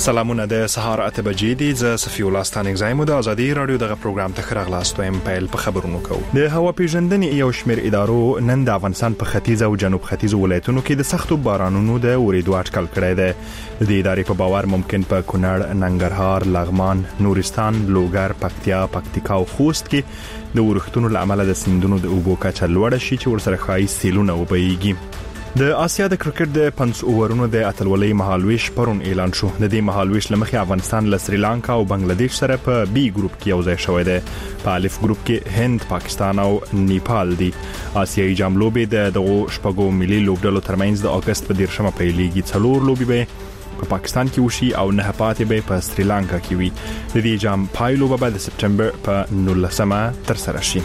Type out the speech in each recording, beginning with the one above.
سلامونه د سهار 8 بجې دي. ز صفی الله ستانګ زایم د ازادي رادیو دغه پروګرام ته خراغلاستو ایم پیل په خبرونو کو. د هوا پیژندنې یو شمېر ادارو نن د افغانستان په ختیځ او جنوب ختیځ ولایتونو کې د سختو بارانونو د اوریدو اټکل کړی دی. د ادارې په باور ممکن په کونړ، ننګرهار، لغمان، نورستان، لوګر، پکتیا، پکتیکا او خوست کې د ورښتونو لامل د سیندونو د اوبو کچه لوړه شي چې ورسره خایي سیلونه وبېږي. د آسیا د کرکټ د 5 اوورونو د اتلولۍ مهالویش پرون اعلان شو. د دې مهالویش لمخې افغانستان له سریلانکا او بنگلاديش سره په بي ګروپ کې یو ځای شوی دی. په الف ګروپ کې هند، پاکستان او نیپال دي. آسیایي جام لوبې د دغو شپږو ملي لوبډلو ترمنځ د اگست په 10مه پیلېږي. 4 لوبې به په پاکستان کې وشي او نه پاتې به په سریلانکا کې وي. د دې جام پایلو به د سپټمبر په 19مه تر سره شي.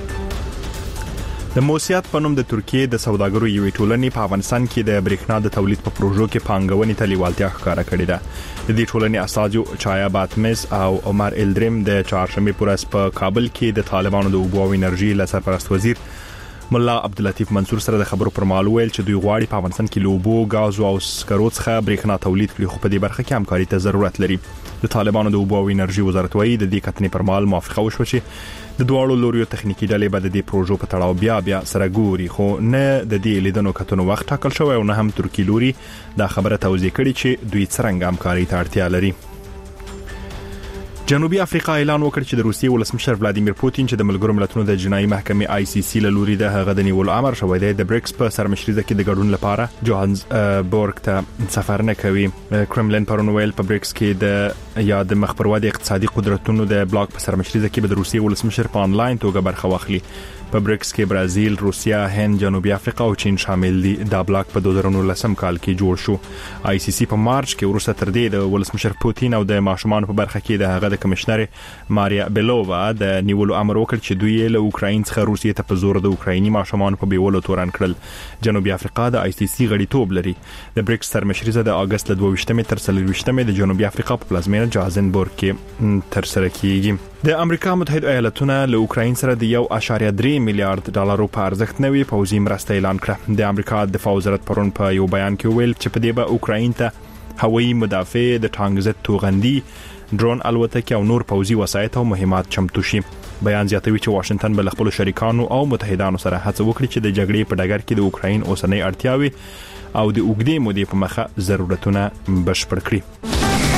د موسیات په نوم د ترکیه د سوداګرو یوې ټولنې په افغانستان کې د برېښنا د تولید په پروژو کې پانګونې ته لیوالتیا ښکاره کړې ده. د دې ټولنې استازو چایا باتمز او عمر الدریم د چهارشنبه پر ورځ په کابل کې د طالبانو د اوبو او انرژي سرپرست وزیر ملا عبداللطیف منصور سره د خبرو پر مهال ویل چې دوی غواړي په افغانستان کې لوبو، غاز او سکرو څخه برېښنا تولید کړي، خو په دې برخه کې همکاري ته ضرورت لري. د طالبانو د اوبو او انرژي وزارت وايي د دې کتنې پر مهال موافقه وشوه چې د دوړو لوريو تخنیکی ډلې به د دې پروژو په تړاو بیا سره ګوري، خو نه د دې لیدنو کتنو وخت ټاکل شوی او نه هم ترکی لوري دا خبره توضیح کړي چې دوی څنګه همکاري ته اړتیا لري. جنوبي افریقا اعلان وکړ چې د روسیې ولسمشر ولادیمیر پوتین چې د ملګرو ملتونو د جنایي محکمې ICC له لوري د هغه د نیولو امر شوی دی د بریکس په سرمشريزه کې د ګډون لپاره جوهانسبورګ ته سفر نه کوي. کرملین پرون ویل په بریکس کې د یاد مخبروادي اقتصادي قدرتونو د بلاک په سرمشريزه کې به د روسیې ولسمشر په انلاین توګه برخه واخلي. په بریکس کې برازیل، روسیا، هند، جنوبي افریقا او چین شامل دي. دا بلاک په 2019 کال کې جوړ شو. ICC په مارچ کې وروسته تر دې د ولسمشر پوتین او د ماشومان په برخه کې د هغه د کمشنر ماریا بیلووا د نیولو امر وکړ چې دوی له اوکراین څخه روسیې ته په زور د اوکرایني ماشومان په بیولو تورن کړل. جنوبي افریقا د ICC غړیتوب لري. د بریکس سرمشريزه د اگست له 22مه تر 23مه د جنوبي افریقا په پلازمینه جوهانسبورګ کې تر سره کیږي. د امریکا متحده ایالاتونو له اوکراین سره د 1.3 میلیارډ ډالرو په ارزښت نوي پوځي مرسته اعلان کړه. د امریکا دفاع وزارت پرون په یو بیان کې ویل چې په دې به اوکراین ته هوایي مدافع، د ټانک ضد توغندي، ډرون الوتکې او نور پوځي وسایط او مهمات چمتو شي. بیان زیاتوي چې واشنگټن به خپل شریکانو او متحدانو سره هڅه وکړي چې د جګړې په ډګر کې د اوکراین اوسنۍ اړتیاوې او د اوږدې مودې په مخه ضرورتونه بشپړ کړي.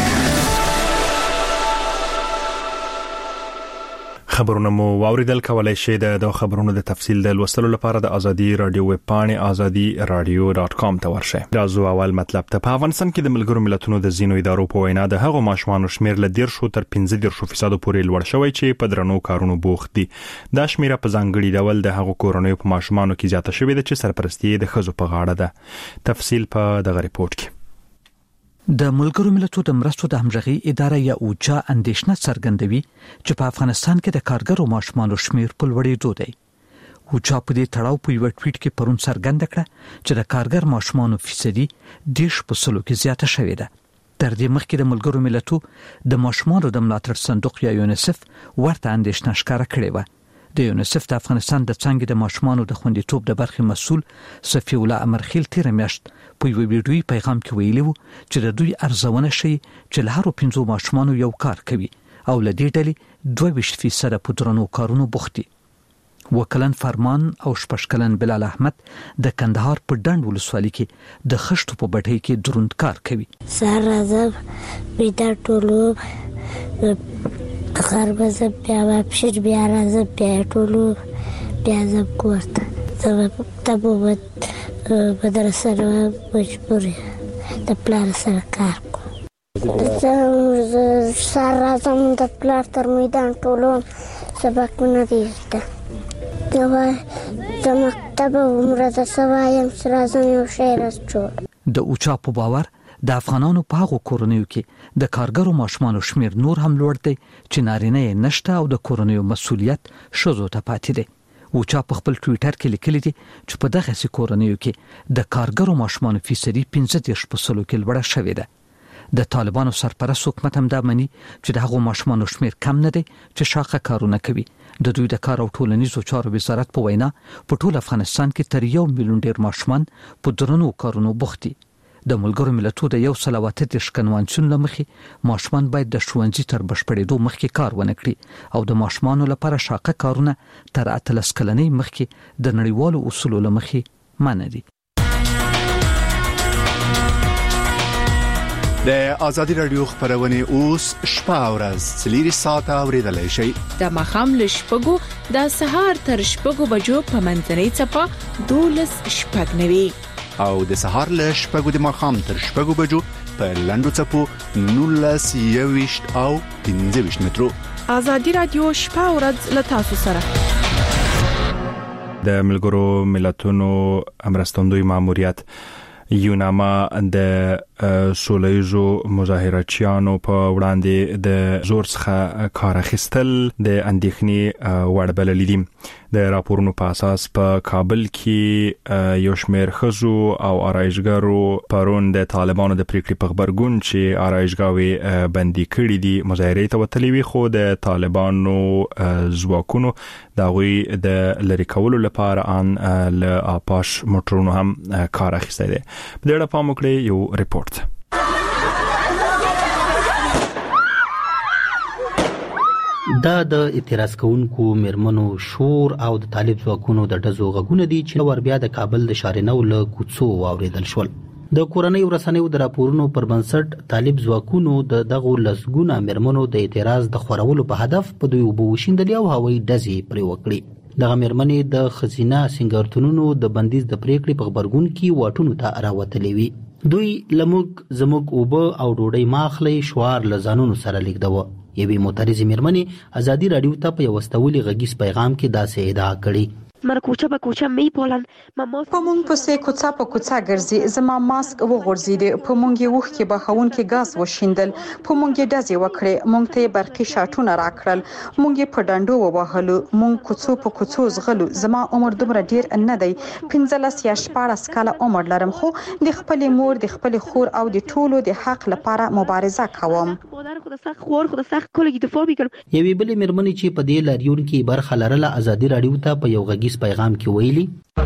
خبرونه مو واوریدل. کولای شئ د خبرونو د تفصیل د لوستلو لپاره د ازادي رادیو ویب پاڼې azadi.radio.com ته ورشئ. دا زو اول مطلب ته په افغانستان کې د ملګرو ملتونو د زینو ادارو په وینا د هغو ماشومان شمیر له 10 تر 15% پورې لوړ شوی چې په درنو کارونو بوخت دي. دا شمیر په ځانګړي ډول د هغو کورنیو په ماشومانو کې زیاته شوې ده چې سرپرستی د ښځو په غاړه ده. تفصیل په دغه ریپورت کې. د ملګرو ملتونو د مرستو د همغږي اداره یا اوچا اندېښنه څرګندوي چې په افغانستان کې د کارګرو ماشومانو شمیر په لوړېدو دی. اوچا په دې تړاو په یو ټویټ کې پرون څرګنده کړه چې د کارګر ماشومانو فیصدي 10% کې زیاته شوې ده. تر دې مخکې د ملګرو ملتونو د ماشومانو د ملاتړ صندوق یا یونیسف ورته اندېښنه ښکاره کړې و. د یونیسف د افغانستان د څنګه د ماشومانو د خوندیتوب د برخې مسؤل صفی الله امرخیل تیر میاشت په یو ویډیوي پیغام کې ویلي وو چې د دوی ارزونه شي چې له هر 5 ماشومانو یو کار کوي او له دې ډلې 22% په درنو کارونو بوخت دي. وکلن فرمان او شپشکلن بلال احمد د کندهار په ډنډ ولسوالۍ کې د خښتو په بټۍ کې دروند کار کوي. سار راځم پیدا ټولو خربزه بیا واپشر بیا راځم بیا ټولو بیا زم کوړه تبو مدرسه مجبوري د پلار سره کار کوم. سار راځم د پلار تر میدان ټولو سبقونه دي زده د مکتب عمره د سوایم راځم یو شی راځم. د اوچا په باور د افغانانو په هغو کورنیو کې د کارګرو ماشومانو شمیر نور هم لوړ دی چې نارینه یې نشته او د کورنیو مسؤلیت ښځو ته پاتې دی. اوچا په خپل ټویټر کې لیکلي دي چې په دغه کورنیو کې د کارګرو ماشومانو فیصدي 15% کې لوړه شوې ده. د طالبانو سرپرست حکومت هم دا مني چې د هغو ماشومانو شمیر کم نه دی چې شاقه کارونه کوي. د دوی د کار او ټولنیزو چارو وزارت په وینا په ټول افغانستان کې تر 1 میلیون ډیر ماشومان په درنو کارونو بوخت دي. د ملګرو ملتونو د 138 کنوانسیون لمخې ماشومان باید د ښوونځي تر بشپړېدو مخکې کار ونه کړي او د ماشومانو لپاره شاقه کارونه تر 13 کلنۍ مخکې د نړیوالو اصولو لمخې منع دي. د آزادي رادیو خبرونه اوس شپه او ورځ 3 ساعته اوریدلای شئ. د مخام له شپږو د سهار تر شپږو بجو په منځنۍ څپه 12 شپږ نوي او د سهار له شپږو د مخام تر شپږو بجو په لندو څپو 19 او 15 مترو. آزادي رادیو شپه او ورځ له تاسو سره. د ملګرو ملتونو امرستندوی ماموریت یوناما د سوله‌ییزو مظاهراتچیانو په وړاندې د زور څخه کار اخیستل د اندېښنې وړ بلل دي. د راپورونو په اساس په کابل کې یو شمېر ښځو او آرایشګرو پرون د طالبانو د پریکړې په خبرګون چې آرایشګاوې بندي کړې دي مظاهرې ته وتلې وي، خو د طالبانو ځواکونو د غوي د لری کولو لپاره ان له آپاش موټرونو هم کار اخیستی دی. په دې اړه پام وکړئ یو ریپورت. دا د اعتراض کوونکو مرمنو شور او د طالب ځواکونو د ډزو غږونه دي چې ور بیا د کابل د شارنو له کوڅو واوریدل شول. د کورنۍ ورسنیو د راپورونو پر بنسټ طالب ځواکونو د دغه لسګونه مرمنو د اعتراض د خورولو په هدف په دوی وبوشیندل او هوایي ډزې پرې وکړي. دغه مرمنې د خزینه سنگارتونونو د بندیز د پریکړې په خبرګون کې واټونو ته راوتلې وي. دوی لموږ زموږ اوبه او ډوډۍ ماخلي شوار لزانونو سره لیکدو. یوې معترضې مرمنې ازادي رادیو ته په یوستولي غږیز پیغام کې داسې ادعا کړې. من کوچه به کوچه میپالن په مونږ پسې کوڅه په کوڅه ګرځي، زما ماسک وغورځیدي، په مونږ یې وښ کې بهون کې غاز وشیندل، په مونږ یې ډزې وکړې، مونږ ته برقي شاټونه راکړل، مونږ یې په ډنډو ووهلو، مونږ کوڅو په کوڅو زغلو. زما عمر دومره ډیر نه دی، 15 یا 14 کاله عمر لرم، خو د خپل مور، د خپل خور او د ټولو د حق لپاره مبارزه کوم. یوې بلې مرمنې چې په دې لاریون کې برخه لرله ازادي رادیو ته په یو غږیز پیغام کې ویلي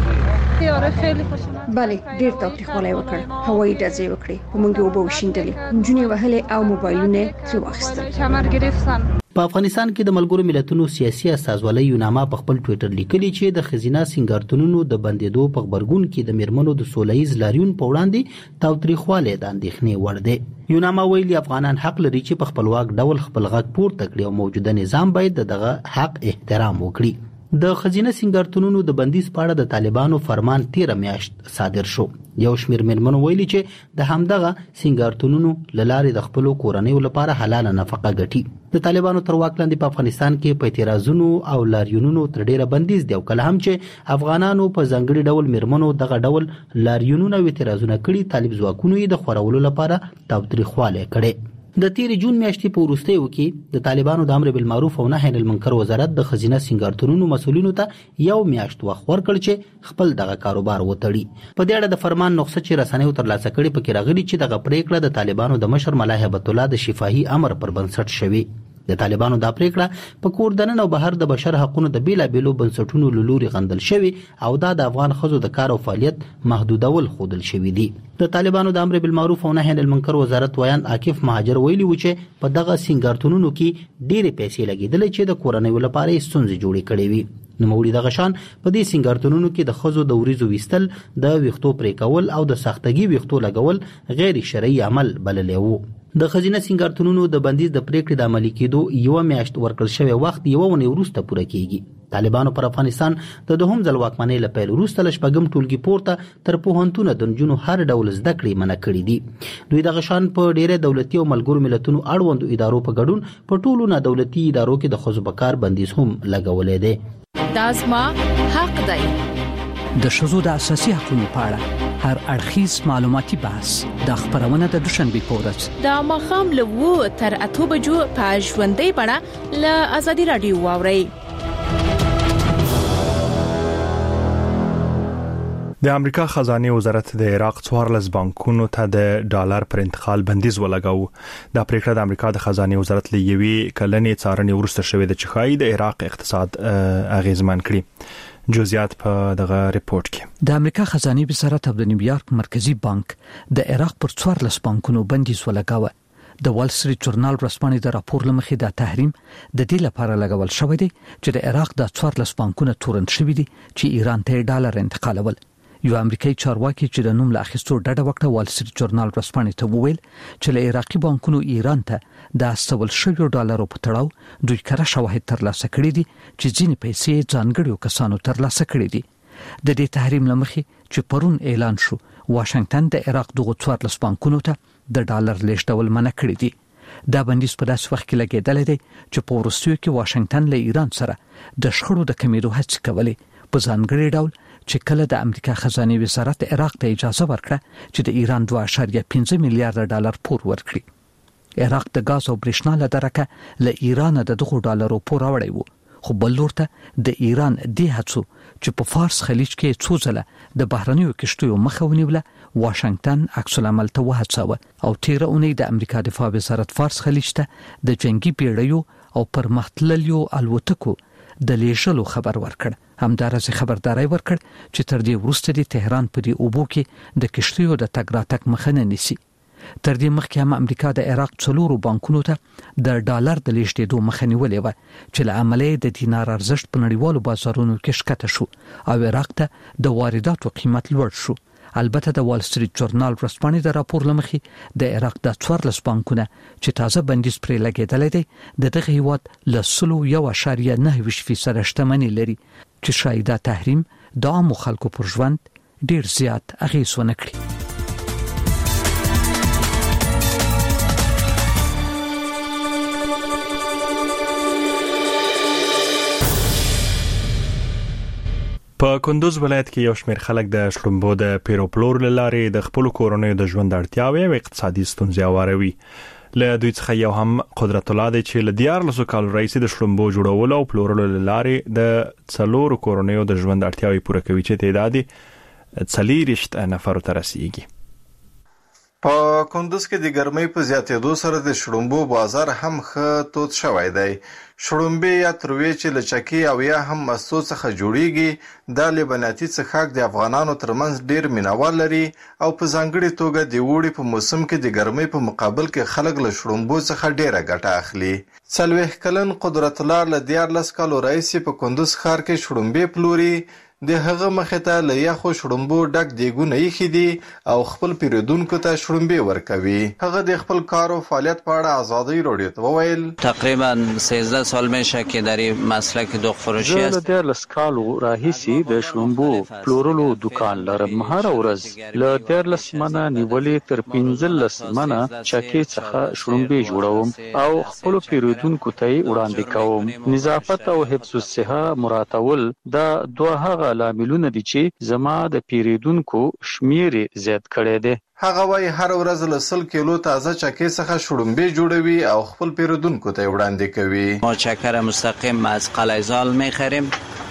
بله ډیر تاوتریخوالی وکړ، هوایي ډزې وکړې، په مونږ اوبه وشیندلې، نجونې وهلې او موبایلونه ترې واخیستل. په افغانستان کې د ملګرو ملتونو سیاسي استازولۍ یوناما په خپل ټوئیټر لیکلي چې د خزینه سنگارتونونو د بندیدو په خبرګون کې د مرمنو د سوله‌ییز لاریون په وړاندې تاوتریخوالی د اندېښنې وړ دی. یوناما ویلي افغانان حق لري چې په خپلواک ډول خپل غږ پورته کړي او موجوده نظام باید دغه حق احترام وکړي. د خزینه سنگارتونونو د بندیز په اړه د طالبانو فرمان 13 میاشت صادر شو. یو شمېر مرمنو ویلي چې د همدغه سنگارتونونو لارې د خپل کورنیو لپاره حلاله نفقه ګټي. د طالبانو تر واک لاندې په افغانستان کې په اعتراضونو او لاریونونو تر ډیره بندیز دی او کله هم چې افغانانو په ځانګړي ډول مرمنو دغه ډول لاریونونه او اعتراضونه کړي، طالب ځواکونو یې د خورولو لپاره تاوتریخوالی کړي. د 13 جون میاشتې په وروستیو کې د طالبانو د امر بالمعروف او نهي عن المنکر وزارت د خزینه سنگارتونونو مسؤلینو ته یو میاشت وخت ورکړ چې خپل دغه کاروبار وتړي. په دې اړه د فرمان نسخه چې رسنیو ترلاسه کړي پکې راغلي چې دغه پریکړه د طالبانو د مشر ملا هیبت الله د شفاهي امر پر بنسټ شوی. د طالبانو دا پریکړه په کور دننه او بهر د بشر حقوقو د بیلابېلو بنسټونو لوري غندل شوی او دا د افغان ښځو د کار او فعالیت محدودول خودل شوی دی. د طالبانو د امر بالمعروف او نهي عن المنکر وزارت ویان عاکف مهاجر ویلي و چې په دغه سنگارتونونو کې ډېرې پیسې لګیدلې چې د کورنیو لپاره ستونزې جوړې کړې وي. نوموړي دغه شان په دې سنگارتونونو کې د ښځو د وریځو ویستل، د ویښتو پرې کول او د سختګي ویښتو لګول غیر شرعي عمل بللی وو. د خزینه سنگارتونونو د بندیز د پریکړې د عملي کېدو یو میاشت ورکړل شوی وخت یو ونې وروسته پوره کیږي. طالبانو پر افغانستان د دوهم ځل واکمنۍ له پیل وروسته له شپږم ټولګي پورته تر پوهنتونه د نجونو هر ډول زده کړې منع کړي دي. دوی دغه شان په ډیره دولتي او ملګرو ملتونو اړوندو ادارو په ګډون په ټولو نه دولتي ادارو کې د ښځو په کار بندیز هم لګولې دی. دا زما حق دی. د ښځو د اساسي حقوقو په اړه هر اړخیز معلوماتي بحث د خبرونه د دوشنبه په ورځ د مخام له 2 تر 8 بجو په ژوندۍ بڼه له ازادي رادیو واوري. د امریکا خزانه وزارت د عراق 14 بانکونو ته د ډالر پر انتقال بندیز ولګاو. دا پریکړه د امریکا د خزانه وزارت لوي کلنې څارنې ورسته شوې د چخای د عراق اقتصاد اغیزمن کړي. جزئیات په دغه ریپورت کې. د امریکا خزانه وزارت او د نیویارک مرکزی بانک د عراق پر 14 بانکونو بندیز ولګاوه. د وال سټریټ جورنال رسمنې د راپور لمخې د تحریم د دې لپاره لګول شوی دی چې د عراق د 14 بانکونو تورن شوی دي چې ایران ته ډالر انتقالول. یو امریکایي چارواکي چې د نوم له اخیستو ډډه وکړه وال سټریټ جورنال رسمنې ته وویل چې له عراقي بانکونو ایران ته د استول شویو ډالرو په تړاو دوی کره شواهد ترلاسه کړي دي چې ځینې پیسې ځانګړیو کسانو ترلاسه کړي دي. د دې تحریم لمخې چې پرون اعلان شو واشنگټن د عراق دغه 14 بانکونو ته د ډالر لیږدول منع کړی دي. دا بندیز په داسې وخت کې لګیدل دي چې په وروستیو کې واشنگټن له ایران سره د شخړو د کمیدو هڅې کولې په ځانګړي ډول چې کله د امریکا خزانه وزارت عراق ته اجازه ورکړه چې د ایران 2.5 میلیارډ ډالر پور ورکړي. عراق د غاز او برېښنا له درکه له ایران د دغه ډالرو پور راوړی وو، خو بل لورته د ایران د هڅو چې په فارس خلیج کې څو ځله د بهرنیو کشتیو مخه ونیوله واشنگټن عکس العمل ته وهڅاوه او تیر اونۍ د امریکا دفاع وزارت فارس خلیج ته د جنگي پیړیو او پرمختللیو الوتکو د لیږلو خبر ورکړ. همدارسه خبرداري ورکړ چې تر دې وروسته د تهران په دی اوبو کې د کشتیو د تګ راتګ مخه نه نیسي. تر دې مخکې هم امریکا د عراق 4 بانکونو ته د ډالر د لیږدېدو مخه نیولې و چې له عملي د دینار ارزښت په نړیوالو بازارونو کې ښکته شو او عراق ته د وارداتو قیمت لوړ شو. البته د وال سټریټ جورنال رسمنې د راپور لمخې د عراق د 14 بانکونه چې تازه بندیز پرې لګیدل دي د دغه هیواد له 1.9% شتمنۍ لري چې شاید دا تحریم د عامو خلکو پر ژوند ډیر زیات اغیز ونه کړي. په کندوز ولایت کې یو شمېر خلک د شړومبو د پیروپلور لارې د خپل کورونو د ژوند اړتیاوې او اقتصادي ستونزې اوروي. له دوی څخه یو هم قدرت الله دی چې له 14 کال راځي د شړومبو جوړولو او پلورلو لارې د 4 کورونو د ژوند اړتیاوې پوره کوي چې تعداد 40 نفر ته رسیږي. په کندوز کې د ګرمۍ په زیاتېدو سره د شړومبو بازار هم ښه تود شوی دی. شړومبې یا تروې چې له چکې او یا هم مستو څخه جوړیږي دا لبنیاتي څښاک د افغانانو ترمنځ ډیر مینوال لري او په ځانګړي توګه د اوړي په موسم کې د ګرمۍ په مقابل کې خلک له شړومبو څخه ډیره ګټه اخلي. 40 کلن قدرت الله له 14 کالو راهیسې په کندوز ښار کې شړومبې پلوري. د هغه مخې ته له یخو شړومبو ډک دیګونه ایښي دي او خپل پیرودونکو ته شړومبې ورکوي. هغه د خپل کار او فعالیت په اړه آزادۍ راډیو ته وویل تقریبا 13 سال میشه که در این مسلک دوغ فروشی است. زه له 14 کالو راهیسې د شړومبو پلورلو دکان لرم. هر ورځ له 14 منه نیولې تر 15 منه چکې څخه شړومبې جوړوم او خپل پیرودونکو ته وړاندې کوم. نظافت او حفظ الصحه مراتول دا دوه هغه لاملونه دي چې زما د پیریدونکو شمیر زیات کړي دي. هغه وايي هر ورځ له 100 کیلو تازه چکې څخه شړومبې جوړوي او خپل پیرودونکو ته وړاندې کوي. ما چکر مستقیم از قلعه‌زال می‌خریم.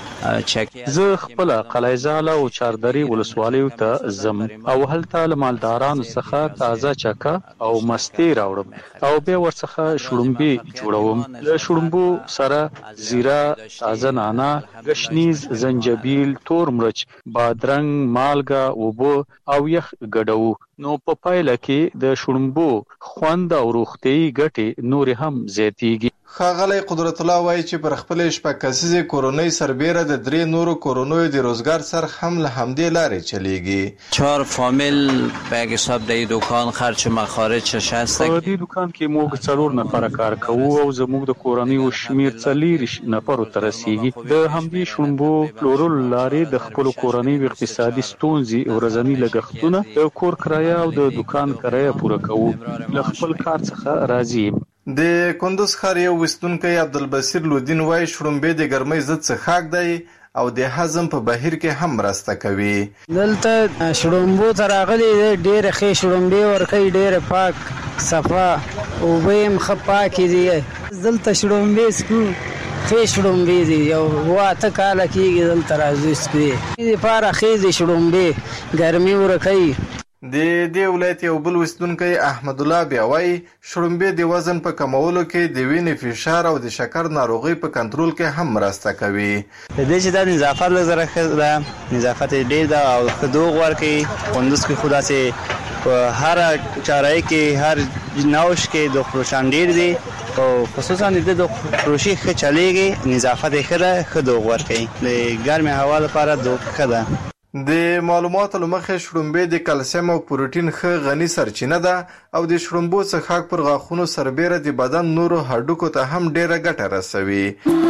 زه خپل قلعه‌زال او چاردري ولسوالیو ته زم او هلته له مالدارانو څخه تازه چکه او مستي راوړم او به ورڅخه شړومبې جوړوم. له شړومبو سره زیره، تازه نانا، گشنیز، زنجبیل، تور مرچ، بادرنګ، مالګه، اوبه او یخ ګډوو. نو په پایله کې د شړومبو خوند او روغتي ګټې نور هم زیاتېږي. ښاغلی قدرت الله وایي چې پر خپل شپږ کسیزې کورنۍ سربیره د 3 نورو کورنیو د روزګار سرخ هم له همدې لارې چلیږي. 4 فامیل به حساب د دکان خرچ مخارج شسته. په دې دکان کې موږ 4 نفر کار کوو او زموږ د کورنیو شمیر 40 نفر ته رسیږي. د همدې شړومبو پلورلو لارې د خپل کورنیو اقتصادي ستونزې او ورځنی لګښتونه د کور کرایه او د دکان کرایه پوره کوو. له خپل کار څخه راضي یم. د کندوز ښار یو وستونکی عبدالبصیر لودین وایي شړومبې د ګرمۍ ضد څښاک دی او د هضم په بهیر کې هم مرسته کوي. دلته شړومبو ته راغلي ډېرې ښې شړومبې ورکوي، ډېرې پاک صفا اوبه یې هم ښه پاکې دي. دلته شړومبې څکو، ښې شړومبې دي. یو 8 کاله کېږي دلته راځو څکو یې. دې لپاره ښې دي شړومبې، ګرمي ورکوي. د دې ولایت یو بل اوسیدونکی احمد الله بیا وایي شړومبې د وزن په کمولو کې د وینې فشار او د شکر ناروغۍ په کنټرول کې هم مرسته کوي. د دې چې د نظافت لپاره ښه ده، نظافت ډېر ده او ښه دوغ ورکوي. کندوز کې خو داسې په هر چاره‌ای کې هر نوش کې د خروشان ډېر دي او خصوصا د خروشي ښه چلیږي، نظافت یې ښه ده، ښه دوغ ورکوي. د ګرمې هوا لپاره دوغ ښه ده. د معلوماتو له مخې شړومبې د کلسیم او پروټین ښه غني سرچینه ده او د شړومبو څښاک پر غاښونو سربیره د بدن نورو هډوکو ته هم ډیره ګټه رسوي.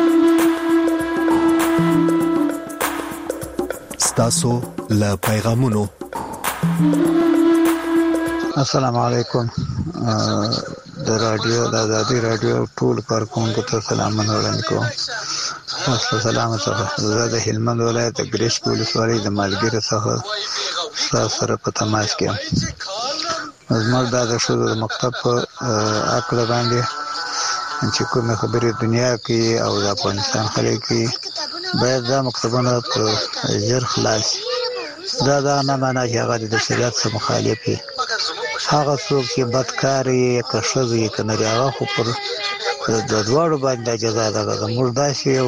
ستاسو له پیغامونو. السلام علیکم. د رادیو د آزادي رادیو ټول کارکونکو ته سلامونه وړاندې کوم. تاسو سلام زه د هلمند ولایت د ګریشک ولسوالۍ د مالګیره څخه سره په تماس کې یم. زموږ د ښځو د مکتب په عقل باندې چې کومې خبرې دنیا کې او د افغانستان خلک کې باید دا مکتبونه په ژر خلاص. دا نه معنا چې هغه د شریعت سره مخالف وي. هغه څوک چې بدکار یې که ښځه یې که نري هغه خو پر د دواړو باندې جزا ده. زموږ داسې یو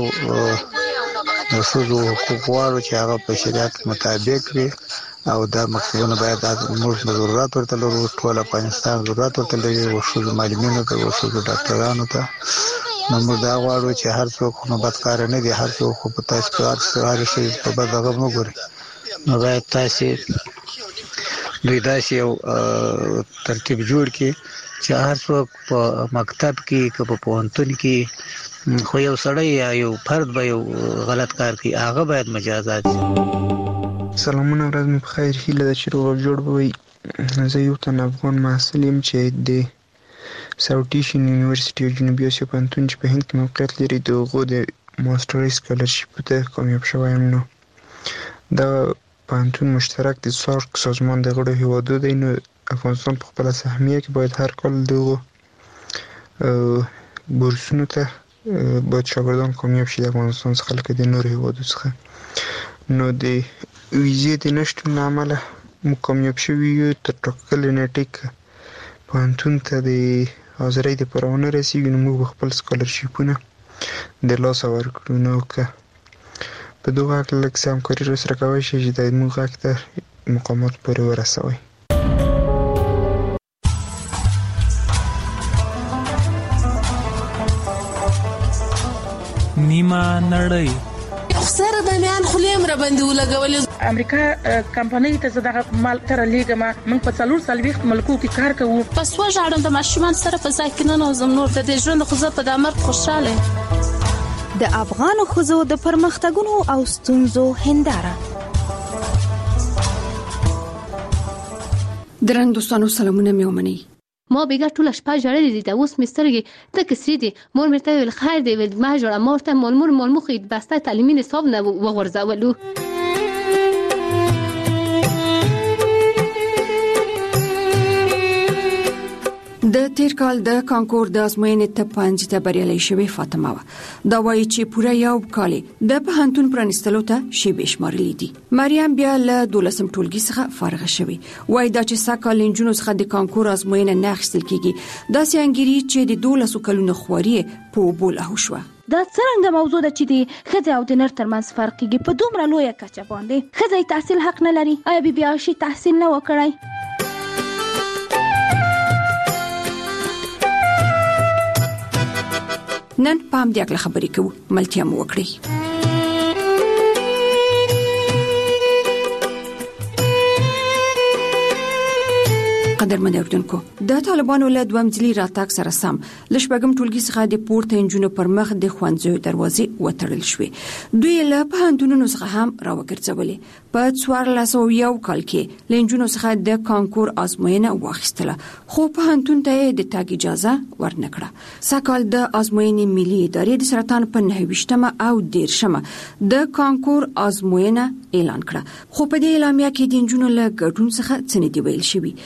د ښځو حقوق غواړو چې هغه په شریعت مطابق وي او دا مکتبونه باید موږ ضرورت ورته لرو، ټول افغانستان ضرورت ورته لري، ښځو معلمینو ته، ښځو ډاکټرانو ته. نو موږ دا غواړو چې هر څوک خو بدکار نه دي، هر څوک خو په تاسو هر شي په بد هغه مه ګورئ. نو باید تاسې دوی داسې یو ترتیب جوړ کړي چې هر څوک په مکتب کې که په پوهنتون کې خو یو سړی یا یو فرد به یو غلط کار کوي هغه باید مجازات شي. سلامونه، ورځ مو په خیر. هیله ده چې روغ جوړ به وي. زه یو تن افغان محصل یم چې د ساوث ایشین یونیورسيټي او جنوبي اسیا پوهنتون چې په هند کې موقعیت لري د هغو د ماسټرۍ سکالرشپ ته کامیاب شوی یم. نو دا پوهنتون مشترک د سارک سازمان د غړو هیوادو دی. نو افغانستان په خپله سهمیه کې باید هر کال دغو بورسونو ته باید شاګردان کامیاب شي د افغانستان څخه لکه د نورو هیوادو څخه. نو د ویزې د نشتون له امله موږ کامیاب شوي یو تر ټاکلې نیټې پوهنتون ته د حاضرۍ دپاره ونه رسېږي، نو موږ به خپل سکالرشیپونه د لاسه ورکړو. نو که په دغه هکله لږ څه همکاري راسره کوی شئ چې د موږ غږ ته مقامات پورې ورسوئ. نیمه نړۍ سره د میان خلیم را باندې ولګولې. امریکا کمپنۍ ته زده مال تر لیګما موږ په 440 ملکو کې کار کوو. پس وژاړم د ماشومان سره په ځای کې نه نوزم نور د ژوند خو زه په دمر خوشاله. د افغان ښځو د پرمختګونو او ستونزو هنداره. درنو دوستانو سلامونه مې ومنئ. ما بیګا ټول شپه جړلې دي د اوس مسترګې ته کسری دي مور مرته ویل خیر دی ول ما جوړه مورته مول مخې بسته تعلیمي نصاب نه وغورځولو. د تیر کال د کانکور د ازموینې ته پنځه ته بریالۍ شوې فاطمه و دا وایي چې پوره یو کال د پوهنتون پرانستلو ته شی بشمارلې دي. مریم بیا له 12م ټولګي څخه فارغ شوې وایي دا چې ساکال انجونو څخه د کانکور ازموینه نه اخیستل کیږي دا سیانګری چې د 12 کلونو خوري په بوله شو. دا څنګه موضوع ده چې د خځې او د نر ترمنځ فرق کیږي په دومره لویه کچه باندې؟ خځې تحصیل حق نه لري؟ آیا بیا شي تحصیل نه وکړي؟ نن پام دې اکل خبرې کوو ملتیا مو وکړي. قدرمن اوردونکو د طالبانو له دویم ځلي راتګ سره سم لشبګم ټولګي څخه د پورته انجونو پر مخ د خوانځو دروازې وتړل شوې. دوی له پوهنتونونو څخه هم راوګرځولې. په 1401 کال کې لنجونو څخه د کانکور ازموینه واخیستله خو پوهنتون ته د تاګ اجازه ورنکړه. ساکال د ازموینې ملي ادارې د سرطان په 9مه او 10مه د کانکور ازموینه اعلان کړه خو په دې اعلامیه کې د انجونو له ګډون څخه څه نه دی ویل شوی. د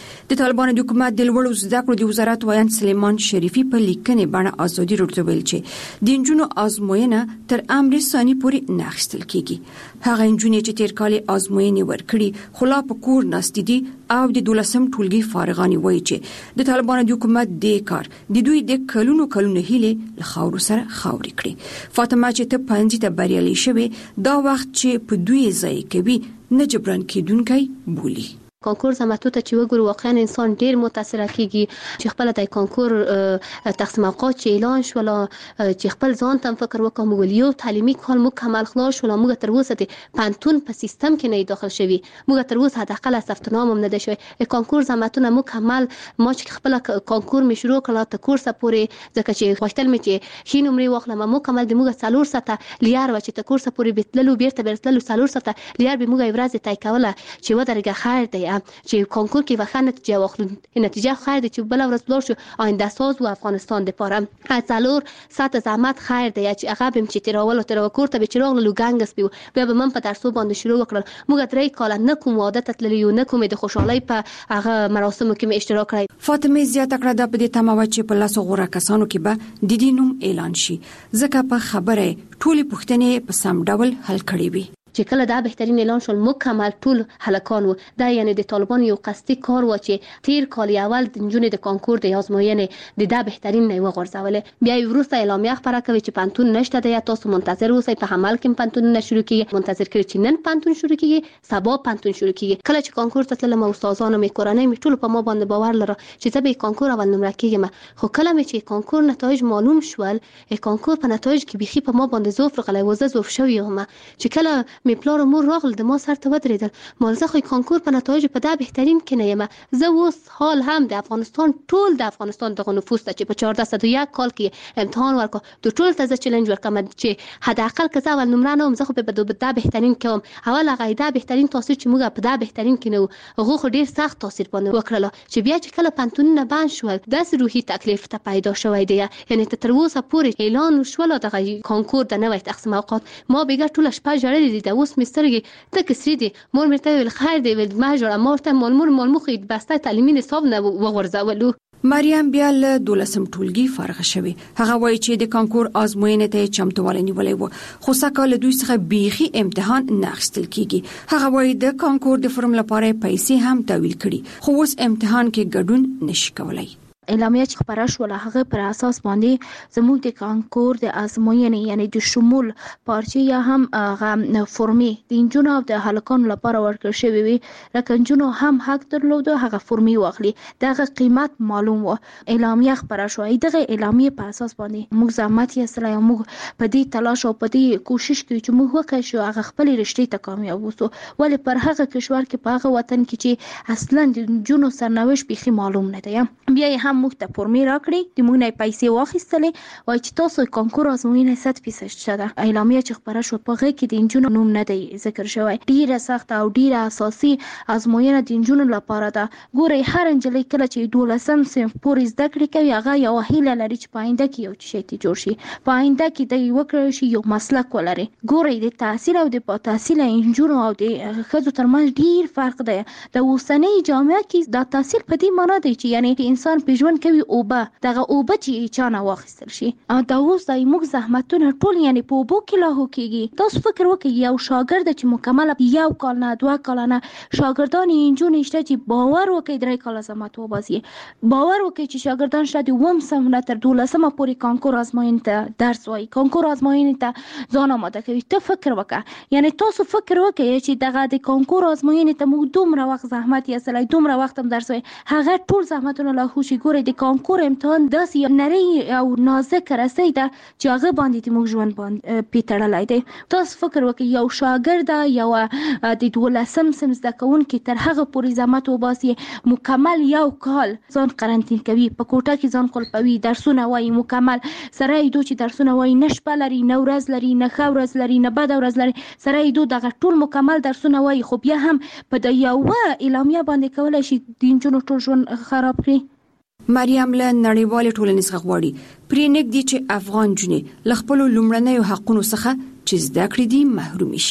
طالبانو د حکومت د لوړو زده کړو د وزارت وایي سلیمان شریفي په لیکنې باندې ازادي راډیو ویل چې د انجونو ازموینه تر امر ثاني پورې نه اخیستل کیږي. هغه انجونې چې تیر کال ازموینې ورکړي خو لا په کور ناست دي او د 12م ټولګي فارغان وایي چې د طالبانو د حکومت د کار د دوی د کلونو هیله له خاورو سره خاوري کړي. فاطمه چې ته پنځه ته بریالي شوه دا وخت چې په دوی ځای کوي نه جبران کېدونکي بولی. کانکور زماتو ته چې وګورو واقعا انسان ډیر متاثر کیږي چې خپل د کانکور تقسیم اوقات چې اعلان شول چې خپل ځان ته فکر وکم ولیو تعلیمي کال مکمل خلاص شول موږ تر اوسه د پانتون په سیستم کې نه داخل شوی موږ تر اوسه حداقل ثبت نام هم نه ده شوی کانکور زماتونه مکمل ما چې خپل کانکور می شروع کړه ته کورس پورې ځکه چې غوښتل می چې شي نمرې واخلم مکمل د موږ څلور ساعته لیار و چې ته کورس پورې بیتللو بیرته څلور ساعته لیار به موږ ورځ تای کوله چې ودرګه خیر دی چې کانکور کې وخت نتیجه واخلو نتیجه خیر دی چې بل ورځ بلور شو آینده ساز و افغانستان لپاره څلور ساعت زحمت خیر دی چې هغه بهم چې تیراول تر کور ته به چراغ لو ګنګس بیو بیا به من په درسو باندې شروع وکړل موږ درې کال نه کوم عادت تللی یو نه کوم د خوشحالي په هغه مراسمو کې اشتراک کړی. فاطمه زیاته کړه د په دې تمه چې په لاسو غوړه کسانو کې به د دینوم اعلان شي ځکه په خبره ټولي پوښتنې په سم ډول حل کړي وي. چې کله دا بهترین اعلان شول مکمل ټول هلکان و دا یعنی د طالبان یو قصدي کار و چې تیر کال اول د جنونو د کانکور د ازموینې د دا بهترین نه وغورځول بیا وروسته اعلامیه خبره کوي چې پانتون نشته دی تاسو منتظر اوسئ په عمل کې پانتون نه شروع کیږي منتظر کړئ چې نن پانتون شروع کیږي سبا پانتون شروع کیږي کله چې کانکور ته تلم استادانو می کورنۍ می ټول په ما باندې باور لره چې زه به کانکور اول نمره کیږم خو کله می چې کانکور نتایج معلوم شول کانکور په نتایج کې بيخي په ما باندې زوف غلای وزه زوف شوی هم چې کله می پلار مور راغل د ما سر ته ودرېدل مال زه خو کانکور په نتایج په دا بهترین کې نه یم زه اوس حال هم د افغانستان ټول د افغانستان دغه نفوس ته چې په 1401 کال کې امتحان ورکړ د ټول ته چیلنج ورکړم چې حداقل که زه اول نمره نه وم زه خو په دا بهترین کوم اول هغه دا بهترین تاثیر چې موږ په دا بهترین کې نه هغه خو ډیر سخت تاثیر باندې وکړل چې بیا چې کله پانتون نه بان شول د روحي تکلیف ته پیدا شوی دی یعنی تر اوسه پورې اعلان شول دغه کانکور د نوې تقسیم اوقات ما بیګه ټول شپه جوړې دي د اوس مسترګي ته کسری دي مور مرته ول خیر دی ول ما جوړه مورته مول مخ بسته تعلیمي نصاب نه وغورځولو. مریم بیا له 12م ټولګي فارغ شوه هغه وایي چې د کانکور ازموینې ته چمتووالی نیولې و خو سکه دوی څخه بیخي امتحان نه اخیستل کیږي هغه وایي د کانکور د فرم لپاره پیسې هم تحویل کړي خو اوس امتحان کې ګډون نشي کولای. اعلامیه چې خبره شوله هغه پر اساس باندې زموږ د کانکور د ازموینې یعنی د شمول پارچې یا هم هغه فرمې د انجونو او د هلکانو لپاره ورکړل شوی وي لکه انجونو هم حق درلود هغه فرمې واخلي دغه قیمت معلوم و اعلامیه خبره شو دغه اعلامیه په اساس باندې موږ زحمت یې سره موږ په دې تلاش او په دې کوشش کوي چې موږ وکړو شو هغه خپل رشتې ته کامیاب وسو ولې پر هغه کشور کې په هغه وطن کې چې اصلا د انجونو سرنوشت بيخي معلوم نه دی بیا هم موږ ته فرمې راکړي د موږ نه پیسې واخیستلې وای چې تاسو کانکور ازموینې 100% شته اعلامیه چې خبره شو په هغه کې د انجونو نوم نه دی ذکر شوی ډیره سخت او ډیره اساسي ازموینه د انجونو لپاره ده ګوري هر انجلۍ کله چې 12م صنف پورې زده کړې کوي هغه یو هیله لري چې پاینده کې یو شی ته جوړ شي پاینده کې د یو کړی شي یو مسلک ولري ګوري د تحصیل او د تحصیل انجونو او د خځو ترمنځ ډیر فرق دی د اوسنۍ جامعه کې د تحصیل په دې معنی دی چې یعنی انسان په ژوند کوي اوبه دغه اوبه چې چانه واخیستل شي او دا اوس د موږ زحمتونه ټول یعنی په اوبو کې لاهو کیږي تاسو فکر وکړئ یو شاګرد چې مکمل یو کال نه 2 کال نه شاګردان انجونې شته چې باور وکړي 3 کال زحمت وباسي باور وکړي چې شاګردان شته د وم سم نه تر 12مه پورې کانکور ازموینې ته درس وایي کانکور ازموینې ته ځان آماده کوي ته فکر وکړه یعنی تاسو فکر وکړئ چې دغه د کانکور ازموینې ته موږ دومره وخت زحمت یې سره دومره وخت هم درس وایي هغه ټول زحمتونه لا خوشي ګوري د کانکور امتحان داسې نری او نازک رسۍ ده چې هغه باندې موږ ژوند باندې پیټړلای دی تاسو فکر وکړئ یو شاګرد یو د 12م صنف زده کوونکی تر هغه پورې زحمت وباسي مکمل یو کال ځان قرنطین کوي په کوټه کې ځان خپلوي درسونه وایي مکمل سره یې دوی چې درسونه وایي نه شپه لري نه ورځ لري نه ښه ورځ لري نه بده ورځ لري سره یې دوی دغه ټول مکمل درسونه وایي خو بیا هم په د یو اعلامیه باندې کولای شي د انجونو ټول ژوند خراب کړي. مریم له نړیوال ټولنې څخه غواړي پرې نږدې چې افغان جنې له خپل لومړنیو حقونو څخه چې زده کړې دي محروم شي.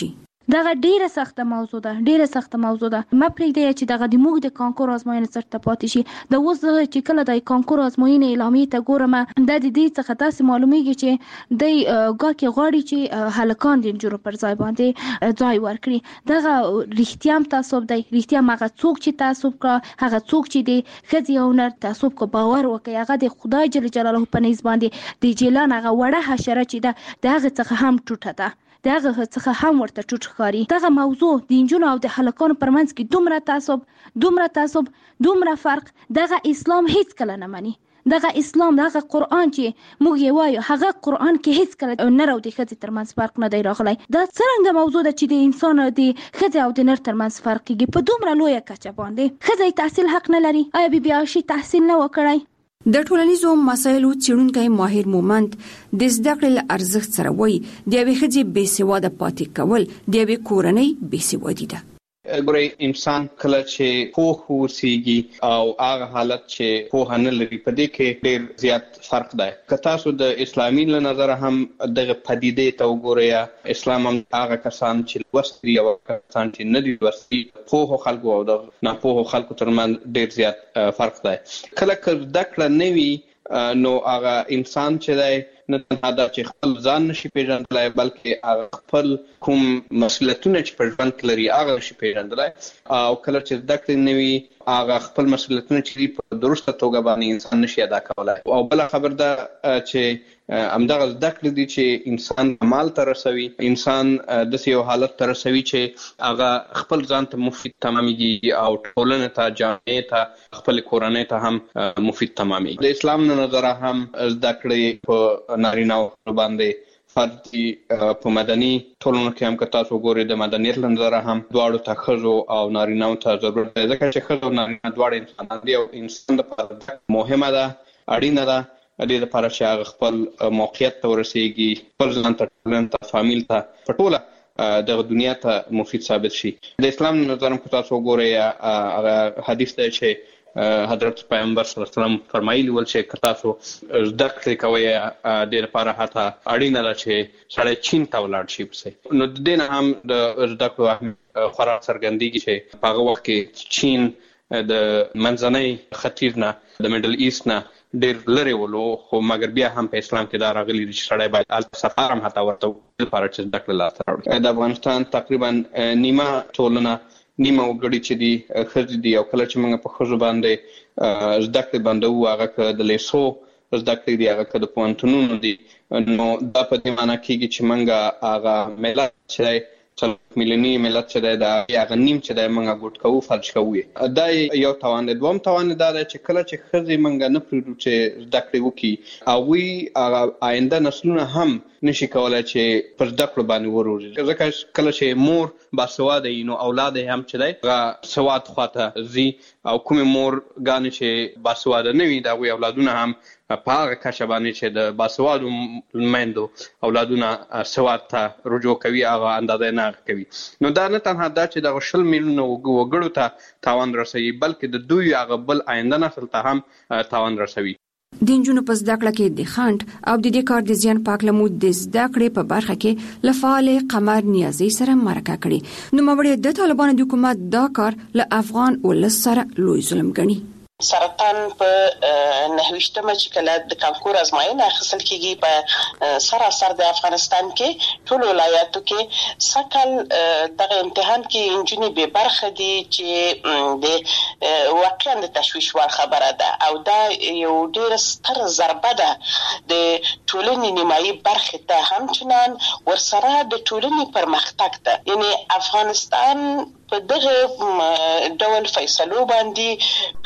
دغه ډیره سخته موضوع ده ما پرېږدی چې دغه د موږ د کانکور ازموینې سره پاتې شي. د اوس چې کله د کانکور ازموینې اعلامیې ته ګورم د دې څخه تاسو معلومیږي چې د ګاکي غواړي چې هلکان د نجونو پر ځای باندې ځای ورکړي. دغه رښتیا هم تعصب دی. رښتیا هغه څوک چې تعصب کا هغه څوک چې د ښځې او نر تعصب کو باور وکړي هغه د خدای جل جلاله په نيز باندې د جیلان هغه وړه حشره چې ده دغه څخه هم ټوټه ده دغه څخه هم ورته ټوټ ښکاري. دغه موضوع د نجونو او د هلکانو پرمنځ کې دومره تعصب دومره فرق دغه اسلام هیڅ کله نه مني. دغه اسلام دغه قرآن چې موږ یې وایو هغه قرآن کې هیڅ کله نر او د ښځې ترمنځ فرق نه دی راغلی. دا څرنګه موضوع ده چې د انسان د ښځې او د نر ترمنځ فرق کېږي په دومره لویه کچه باندې. ښځه تحصیل حق نه لري. آیا بی بي عایشې تحصیل نه وکړی؟ د ټولنیزو مسایلو څېړونکی ماهر مومند د زده کړې له ارزښت سره وایي د یوې ښځې بې سواده پاتې کول د یوې کورنۍ بې سوادي ده. ګورئ انسان کله چې پوه اوسېږي او هغه حالت چې پوهه نه لري په دې کې ډېر زیات فرق دی. که تاسو د اسلامي له نظره هم دغه پدیدې ته وګورئ اسلام هم هغه کسان چې لوستي او کسان چې نه دي لوستي پوهو خلکو او د ناپوهو خلکو ترمنځ ډېر زیات فرق دی. کله که زده کړه نه وي نو هغه انسان چې دی نه تنها دا چې خپل ځان نشي پیژندلی بلکې هغه خپل کوم مسؤلیتونه چې په ژوند کې لري هغه نشي پیژندلی او کله چې زده کړې نه وي هغه خپل مسؤلیتونه چې دي په درسته توګه باندې انسان نشي ادا کولی. او بله خبر ده چې همدغه زده کړې دي چې انسان کمال ته رسوي انسان داسې یو حالت ته رسوي چې هغه خپل ځان ته مفید تمامېږي او ټولنې ته جامعې ته خپل کورنۍ ته هم مفید تمامېږي. د اسلام نه نظره هم زده کړې په نارینه‌و باندې فرض دي. په مدني ټولنو کې هم که تاسو ګورئ د مدنیت له نظره هم دواړو ته ښځو او نارینه‌و ته ضرورت دی ځکه چې ښځه او نارینه دواړه انسانان دي او انسان لپاره مهمه ده اړینه ده دې لپاره چې هغه خپل موقعیت ته ورسېږي خپل ځان ته ټولنې ته فامیل ته په ټوله دغه دنیا ته مفید ثابت شي. د اسلام نه نظر که تاسو وګورئ هغه حدیث دی چې حضرت پیغمبر صلی الله علیه وسلم فرمایلی ول چې که تاسو زده کړې کوئ دې لپاره حتی اړینه ده چې سړی چین ته ولاړ شي پسې. نو د دې نه هم د زده کړو خورا څرګندېږي چې په هغه وخت کې چین د منځنۍ ختیځ نه د میډل ایست نه ډېر لرې ولو خو مګر بیا هم په اسلام کې دا راغلي دي چې سړی باید هلته سفر هم حتی ورته لپاره چې زده کړه لاسته راوړي. د افغانستان تقریبا نیمه ټولنه نیمه وګړي چې دي ښځې دي او کله چې موږ په ښځو باندې زده کړې بندوو هغه که د لیسو زده کړې دي هغه که د پوهنتونونو دي نو دا په دې معنی کېږي چې موږ هغه ملت چې دی میلیوني ملت چې دی د هغه نیم چې دی موږ ګوټ کوو فلج کوو. دا یو تاوان دی. دویم تاوان دا دی چې کله چې ښځې موږ نه پرېږدو چې زده کړې وکړي هغوی هغه آینده نسلونه هم نشي کولی چې پر زده کړو باندې وروزي ځکه کله چې مور باسواده وي نو اولاد یې هم چې دی هغه سواد خواته ځي او کومې مور ګانې چې باسواده نه وي د هغوی اولادونه هم په هغه کچه باندې چې د باسوادو میندو اولادونه سواد ته رجوع کوي هغه اندازه نه کوي. نو دا نه تنها دا چې دغه 20 میلیونه وګړو ته تاوان رسوي بلکې د دوی هغه بل آینده نسل ته هم تاوان رسوي. د نجونو په زده کړه کې د خنډ او د دې کار د زیان پاک لمود د زده کړې په برخه کې له فعال قمر نیازي سره مرکه کړي. نو مبړې د طالبانو د حکومت دا کار له افغان ولس سره لوی ظلم ګڼي. سرطان په 9مه چې کله د کانکور ازموینه اخیستل کیږي په سراسر د افغانستان کې ټول ولایاتو کې سکل دغه امتحان کې انجینی به برخه دي چې د واقعا د تشویش ور خبره ده او دا یو ډیر ستر ضربه ده د ټولنې نیمایي برخه ته همچنان ورسره د ټولنې پرمختګ ده. یعنی افغانستان په دغه ډول فیصلو باندې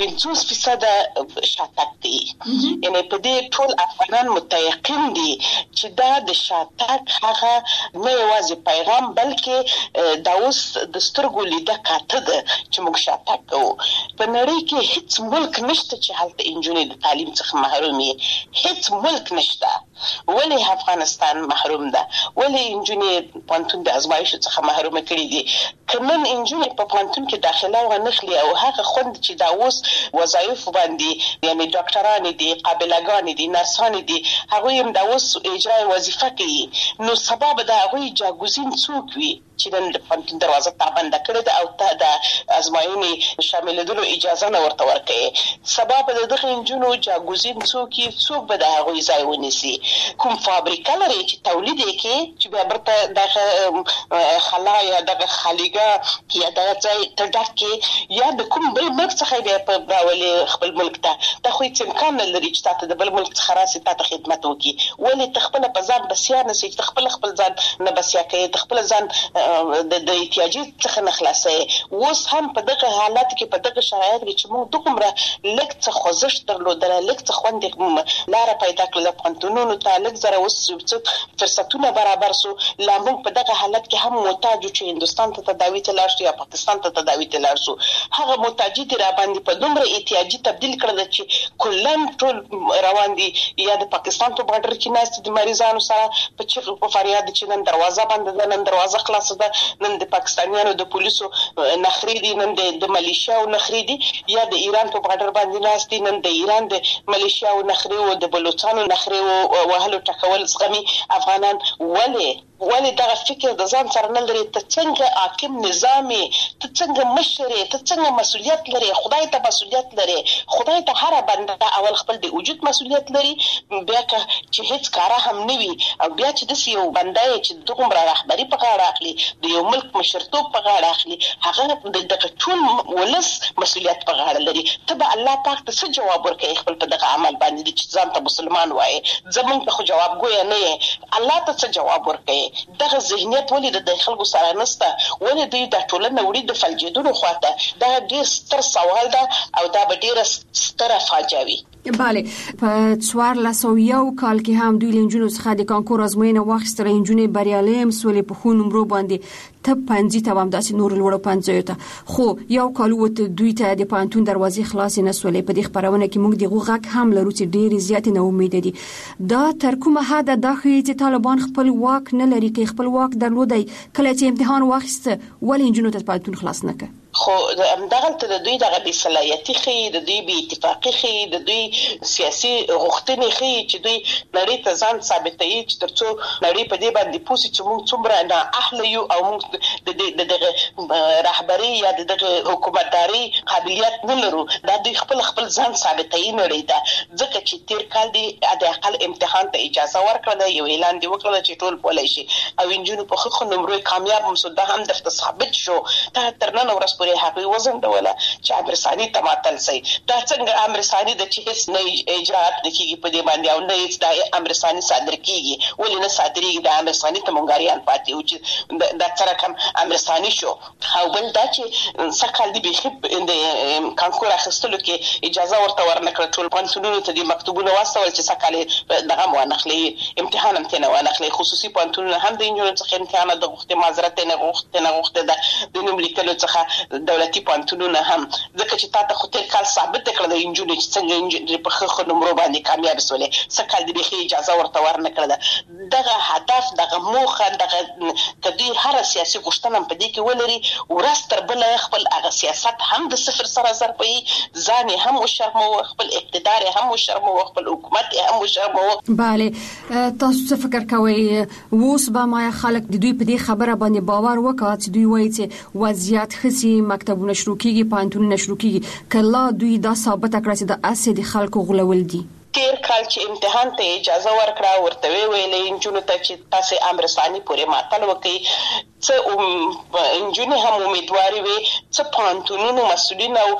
50% شاتګ دي. یعنی په دې ټول افغانان متيقن دي چې دا د شاتګ هغه نه یوازې پیغام بلکې دا اوس د سترګو لیده کاته ده چې موږ شاتګ کوو. په نړۍ کې هیڅ ملک نشته چې هلته انجونې د تعلیم څخه محروم وي. هیڅ ملک نشته. ولې افغانستان محروم ده، ولې انجونې پانتون د ازمایښت څخه محروم کړي دي. کمن انجونې په پانتون کې داخله ونخلي او هغه خوند چې دا اوس وظایف باندې یعنی ډاکټران دي، قابلګان دي، نرسان دي، هغه هم دا اوس اجرای وظیفه کوي، نو سبب دا هغه جاګوزین څوک وي چې نن د پانتون دروازه تابنده کړې ده او ته د ازمایښت شاملېدلو اجازه نه ورته ورکړي. سبب د دغه انجونو جاګوزین څوک به د هغه ځای ونیسي؟ کوم فابریکه لري چې تولید کوي چې بیا برته د خلا یا د خالیګه یا د ځای تډک یا د کوم بل ملک څخه بیا په راولي خپل ملک ته د خو هیڅ امکان نه لري چې تاسو د بل ملک څخه راسي تاسو خدمت وکړي. ولې تخپل په ځان بسیا نه سي، تخپل ځان نه بسیا کوي، تخپل ځان د احتیاجي څخه نه خلاصي. اوس هم په دغه حالت کې په دغه شرایط کې چې موږ دومره لږ څه خوځښت درلودل، لږ څه خوند لار پیدا کړل پانتونونو ته، لږ زره اوس فرصتونه برابر سو، لا موږ په دغه حالت کې هم محتاج چې هندستان ته تداوی ته لاړ شو یا پاکستان ته تداوی ته لاړ شو. هغه محتاجی دي را باندې په دومره احتیاجي تبدیل کړل چې کلن ټول روان دي یا د پاکستان په بارډر کې ناست دي مریضانو سره په چیغو په فریاد چې نن دروازه بنده ده، نن دروازه خلاصه ده، نن د پاکستانیانو د پولیسو نخري دي، نن د ملیشیاو نخري دي، یا د ایران په بارډر باندې ناست دي، نن د ایران د ملیشیاو نخري او د بلوچستان نخري او وهلو ټکول زغمي افغانان. ولې دغه فکر د ځان سره نه لري؟ ته څنګه حاکم نظامي، ته څنګه مشري، ته څنګه مسؤلیت لري؟ خدای ته مسؤلیت لري، خدای ته هر بنده اول خپل د وجود مسؤلیت لري، بیا که چې هیڅ کار هم نه وي او بیا چې د یو بنده چې دغه رهبری په غاړه اخلي، د یو ملک مشرتوب په غاړه اخلي، هغه د ټول ولس مسؤلیت په غاړه لري. ته به الله پاک ته څه جواب ورکړي خپل په دغه عمل باندې چې ځان ته مسلمان وایي؟ زمونږ ته خو جواب ګویا نه یې، الله ته څه جواب ورکړي؟ دغه ذهنیت ولې د خلکو سره نشته؟ ولې دوی د ټولنې وړي د فلجیدلو خواته؟ دا ډیر ستر سوال ده او دا به ډیره ستره فاجعه وي. بله، په 1401 کال کې هم دوی لنجونو څخه د کانکور ازموینه واخیستله. نجونې بریالۍ هم سولې په ښو نمرو باندې ته 50 ته هم داسې نور لوړو 50 ته، خو یو کال وته دوی ته د پانتون دروازې خلاصې نه سولې. په دې خبرونه کې موږ د غوغک هم لرو چې ډېرې زیاتې نه امید دي. دا تر کومه حد دا ښیي چې طالبان خپل واک نه لري، کې خپل واک درلودای کله چې امتحان واخیسته ولې نجونو ته پانتون خلاص نه کړ؟ خو دغه ته د دوی دغه بې صلاحیتي ښیي، د دوی بې اتفاقي ښیي، د دوی سیاسي غوښتنې ښیي چې دوی نړۍ ته ځان ثابتوي چې تر څو نړۍ په دې باندې پوه شي چې موږ څومره نااهله یو او موږ د دغه رهبري یا د دغه حکومتداري قابلیت نه لرو. دا دوی خپل ځان ثابتوي نړۍ ته، ځکه چې تیر کال دی د اقل امتحان ته اجازه ورکړه، یو اعلان دی وکړل چې ټول کولای شي او انجونو په ښه نمرو کامیاب هم سو. دا هم درته ثابت شو. ته تر نن ورځ پورې هغه وزندوله چې امر ثاني تماتل سي. دا څنګه امر ثاني د چې هیڅ نه اجرات نکېږي په دې باندې او نه هیڅ د امر ثاني صادر کیږي؟ ولې نه صادرېږي؟ د امر ثاني ته مونږاریان پاتې و چې دا سره کوم امر ثاني شو. او بل دا چې سکهال دی به د کانکور اخیستلو کې اجازه ورته ورنکړه. ټول پانتونونو ته د مکتوبونه واستول چې سکهال دغه وانخلي، امتحان هم تنه وانخلي. خصوصي پانتونونه هم د انجونو څخه امتحان د غوښتنې معذرت نه غوښته د نوم لیکلو څخه دولتي پانتونونه هم، ځکه چې تاسو خو تیر کال ثابت کړل د انجونو چې څنګه په خخ نمبر باندې کامیاب سولې، سکهال دی به اجازه ورته ورنکړه. دغه هدف، دغه موخه، دغه کدي هر سیاسي غوښتنه په دې کې ولري ورستر بل خپل هغه سیاست هم د صفر سره ضربي، ځان هم وشرمو، خپل اقتدار هم وشرمو، خپل حکومت هم وشرمو. bale تاسو څه فکر کوئ؟ اوس به ما خلک د دوی په دې خبره باندې باور وکړي چې دوی وایي چې وضعیت خسي، مکتبونه شروع کیږي، پانتونونه شروع کیږي، کله دوی دا ثابت کړي چې د اسې د خلکو غولول دي؟ تیر کال چې امتحان ته اجازه ورکړه ورته ویلې انجونو ته چې تاسو امر ثاني پورې ماتل وکړي. څه انجونې هم امیدواري وي، څه پانتونونو مسؤلین او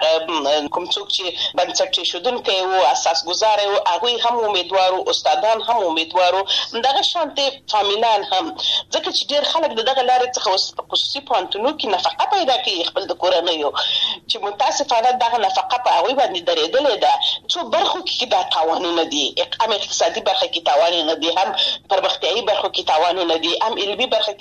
کوم څوک چې بنسټ شودونکي او اساس گزار او هغه هم امیدوارو، استادان هم امیدوارو، دغه شانته فامیلان هم، ځکه چې ډېر خلک دغه لارې څخه خصوصي پانتونو کې نفقه پیدا کوي خپل د کورنۍ، چې متاسفانه دغه نفقه په هغه باندې درېدلې ده. څو برخو کې تاوانونه دي، هم اقتصادي برخه کې تاوانونه دي، هم پرمختیایي برخه کې تاوانونه دي، هم علمي برخه کې تاوانونه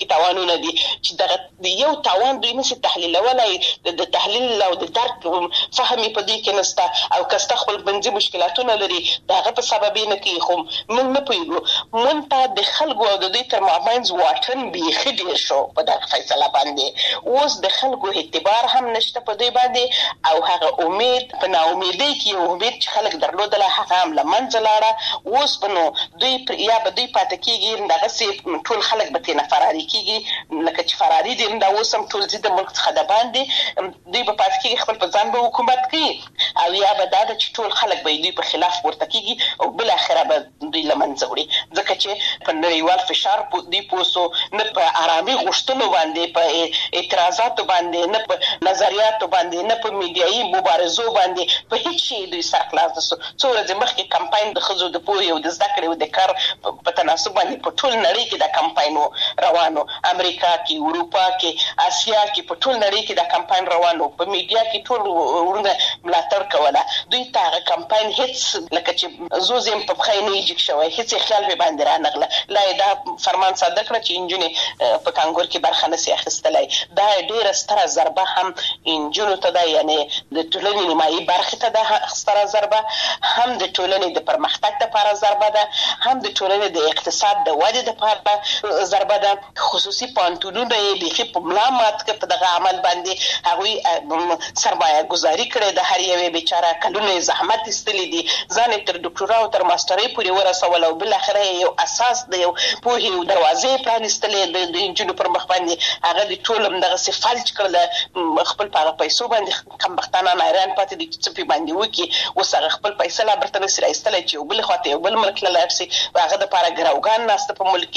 تاوانونه دي چې د یو تاوان دوی نشي تحلیلولای د تحلیل او د درک فهمي په دې کې نسته او کسته خپل بنځي مشکلاتونه لري داغه په سبب نه کې خو موږ نه پوهیږو مونږ د خلکو او د دوی تر مابین واټن بیخي ډیر شو په دغه فیصله باندې اوس د خلکو اعتبار هم نشته په دې باندې او هغه امید په ناامیدۍ کې امید چې خلک درلودل هغه هم لمنځه لاړه اوس بنو دوی یا به دوی پاتې کېږي دغه سي ټول خلک به تنه فراری کېږي لکه چې فراری دي دا اوس هم ټول زیاده ملک څخه د باندې دوی په پاتې کېږي خپل په ځان به حکومت کوي او یا به دا چې ټول خلک به دوی په خلاف ورته کېږي او بل اخره به دوی لمنځه وړي ځکه چې په نړیوال فشار دوی پوسو نه په آرامي غوښتنو باندې په اعتراضاتو باندې نه په نظریاتو باندې نه په میډیایي مبارزو باندې په هیڅ شي دوی سرخلاص دي څو ورځې مخکې کمپاین د ښځو د پوهې او د زده کړې او د کار په تناسب باندې په ټول نړۍ کې دا کمپاین روانو امریکا کې اروپا کې اسیا کې په ټول نړۍ کې دا کمپاین روانو په میډیا کې ټول ورونه ملاتړ کوله دوی ته کمپاین هیڅ لکه چې زوزم په خای نه یې شوی هیڅ خیال به باندې را نغله لا دا فرمان صادق کړ چې انجونې په کانګور کې برخه نسی اخیستلای دا ډیره ستره ضربه هم انجونو ته دا یعنی د ټولنې نیمایي برخه ته دا ستره ضربه هم د ټولنې د پرمختګ لپاره ضربه ده هم د ټولنې د اقتصاد د ودې لپاره ضربه ده خصوصي پانتونونه یې بيخي په ملامت کې په دغه عمل باندې هغوی سرمایه گذاری کړې د هر یوې بیچاره کلونه زحمت استلی دي ځان تر ډاکټرا او تر ماسترۍ پورې ورسول او بل اخره یو اساس د یو پوهې او دروازې پرانستلې د انجونو پر مخ باندې هغه د ټولم دغه سفالج کړل خپل په پیسو باندې کم بختانه نایران پاتې دي چې په باندې وکی اوس هغه خپل پیسې لا برتنه سره ایستل چې بل خواته بل ملک لا لارسي هغه د لپاره ګراوګان ناست په ملک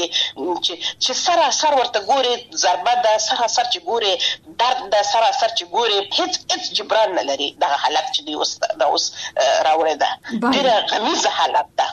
چې سره ورته ګوري ضربه ده سره چې ګوري درد ده سره چې ګوري هیڅ جبران نه لري دغه حالت چې دی اوس راوړی ده ډیره غمیزه حالت ده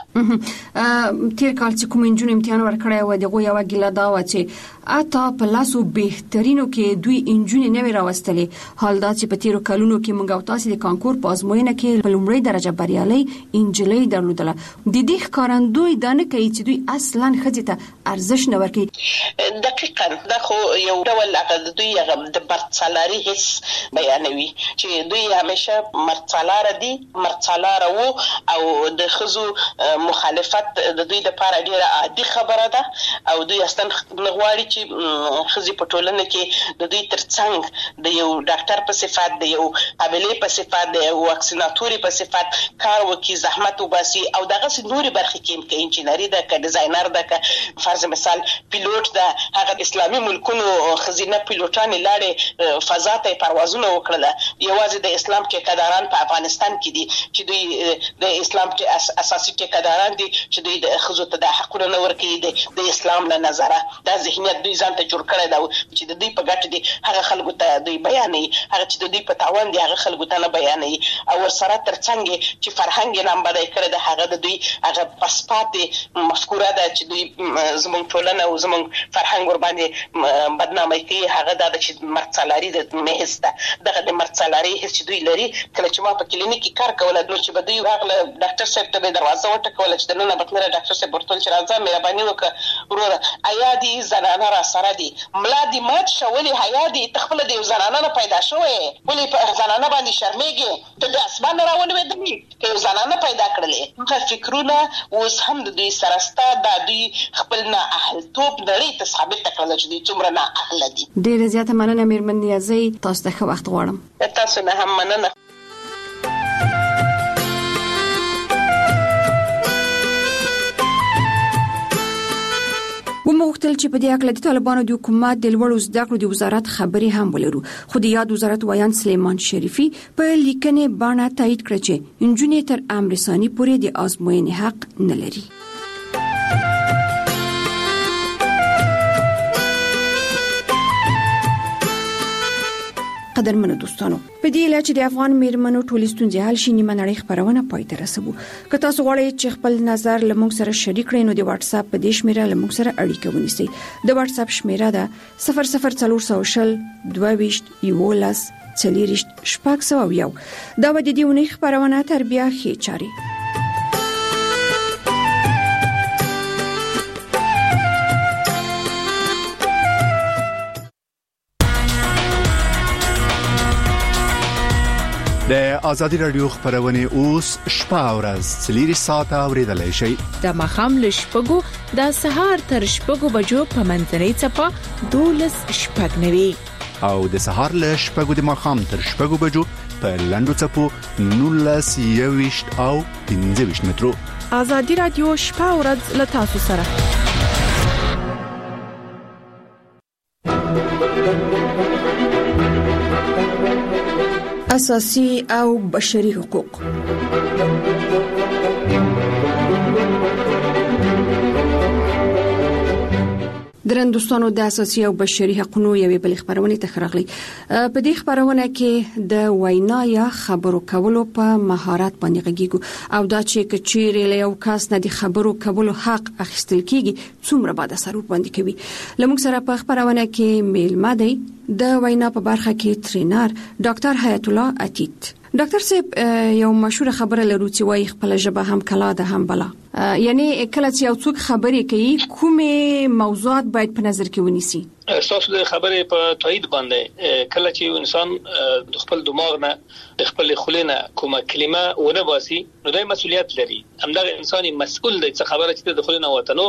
تیر کال چې کوم انجون امتحان ورکړی و دغه یو ګیله دا و چې اته په لاسو بهترینو کې دوی انجون نه وی راوستلې حال دا چې په تیرو کلونو کې موږ او تاسو د کانکور په ازموینه کې په لومړی درجه بریالي انجلۍ درلودله د دې ښکارندوی دا نه کوي چې دوی اصلا خځې ته ارزښ نه ورکوي دقیقاً دا خو یو ډول هغه دوی د مرڅلاري حس بیانوي چې دوی همیشه مرڅلار دي مرڅلار وو او د خزو مخالفت د دوی د لپاره ډیره عادي خبره ده او دوی اصلا نغواړي چې خزي په ټولنه کې د دوی ترڅنګ د یو ډاکټر په صفات د یو قابلیت په صفات د یو واکسیناتوري په صفات کار وکي زحمت وباسي او دغه نوري برخې کې انجینری ده ک ډیزاینر ده ک فرض مثال پیلوټ ده هغه اسلامي ملکونو خزینه پیلوټان لاړې فضا ته پروازونه وکړل یوازې د اسلام ټیکداران په افغانستان کې دي چې دوی د اسلام اساسي ټیکداران دي چې دوی د خزو ته د حقوقو نه ورکړي د اسلام له نظره دا ذهنیت دوی ځان ته جوړ کړی دا چې د دوی په ګټه دي هغه خلکو ته دوی بیانوي هغه چې د دوی په تاوان دي هغه خلکو ته نه بیانوي او ورسره ترڅنګ چې فرهنګ نام بدای کړی د هغه د دوی هغه پسپاتې مفکوره ده چې دوی زموږ ټولنه او زموږ فرهنګ ور باندې بدنامي کوي هغه د مرڅلاري د مهز ده دغه د مرڅلاري هیڅ چې دوی لري کله چې ما په کلینیک کې کار کوله نو چې بدوی هغه ډاکټر صاحب ته دروازه وټکوله چې دنه بتنه ډاکټر صاحب ورته چې راځه مهرباني وکړه وروره آیا دي زنانه را سره دي ملا دي مات شولې حیا دي تخپل د زنانه نه پیدا شوې ولې په زنانه باندې شرمېږي ته د اسمان راونه ودی چې زنانه پیدا کړلې هغه فکرونه اوس هم د دوی سرستا د دوی خپل نه اهل توپ نړۍ ته ثابت کړل چې دوی څومره نه اهل دي ډېر زیاته مننه میرمن نیازي تاسو ته ښه وخت غواړم تاسو نه هم مننه وموختل چې په دې اړه د طالبانو د حکومت د لوړو زده کړو د وزارت خبري هم ولرو خو د یاد وزارت وایان سلیمان شریفي په لیکنې باندې تایید کړ چې انجونې تر امر ثاني پورې د آزموینې حق نه لري قدرمنو دوستانو په دې لاره چې د افغان میرمنو ټولې ستونزې حل شي نیمه نړۍ خبرونه پای ته رسوو که تاسو غواړئ چې خپل نظر له موږ سره شریک کړئ نو د واتس اپ په دې شمیره له موږ سره اړیکه ونیسئ د واتس اپ شمیره ده 00400 22 11 40 شپږ دا و د دې ونې خبرونه تر بیا ښه چاري د ازادي رادیو خبرونه اوس شپه او ورځ 3 ساعته اوریدلای شئ. د مخام لشپګو د سهار تر شپګو بجو په منځنۍ چپه 12 شپږ نوي او د سهار لشپګو د مخام تر شپګو بجو په لندو چپو 19 او 15 مترو. ازادي رادیو شپه او ورځ له تاسو سره. اساسي او بشري حقوق. درندوستانو د اساسي او بشري حقوقو یوې بل خبرونه تخرغلي. په دې خبرونه کې د وینا یا خبرو کولو په مهارت باندې غږیږو او دا چې کچېرې له یو کس نه د خبرو کولو حق اخیستل کیږي څومره باید اثر باندې کوي. لمونږ سره په خبرونه کې میلمه دی د وینا په برخه کې ټرینر ډاکټر حیات الله عتیق. ډاکټر صاحب یو مشهور خبره لرو چې وايي خپل ژبه هم کلا ده هم بلا. یعنی کله چې یو څوک خبرې کوي کومه موضوعات باید په نظر کې ونیسي؟ تاسو د خبرې په تایید باندې کله چې انسان د خپل دماغ نه د خپل خلینه کومه کلمه ونه باسي نو دای مسؤلیت لري. همدغه انساني مسؤل دی چې خبره چې د خلینه وته نو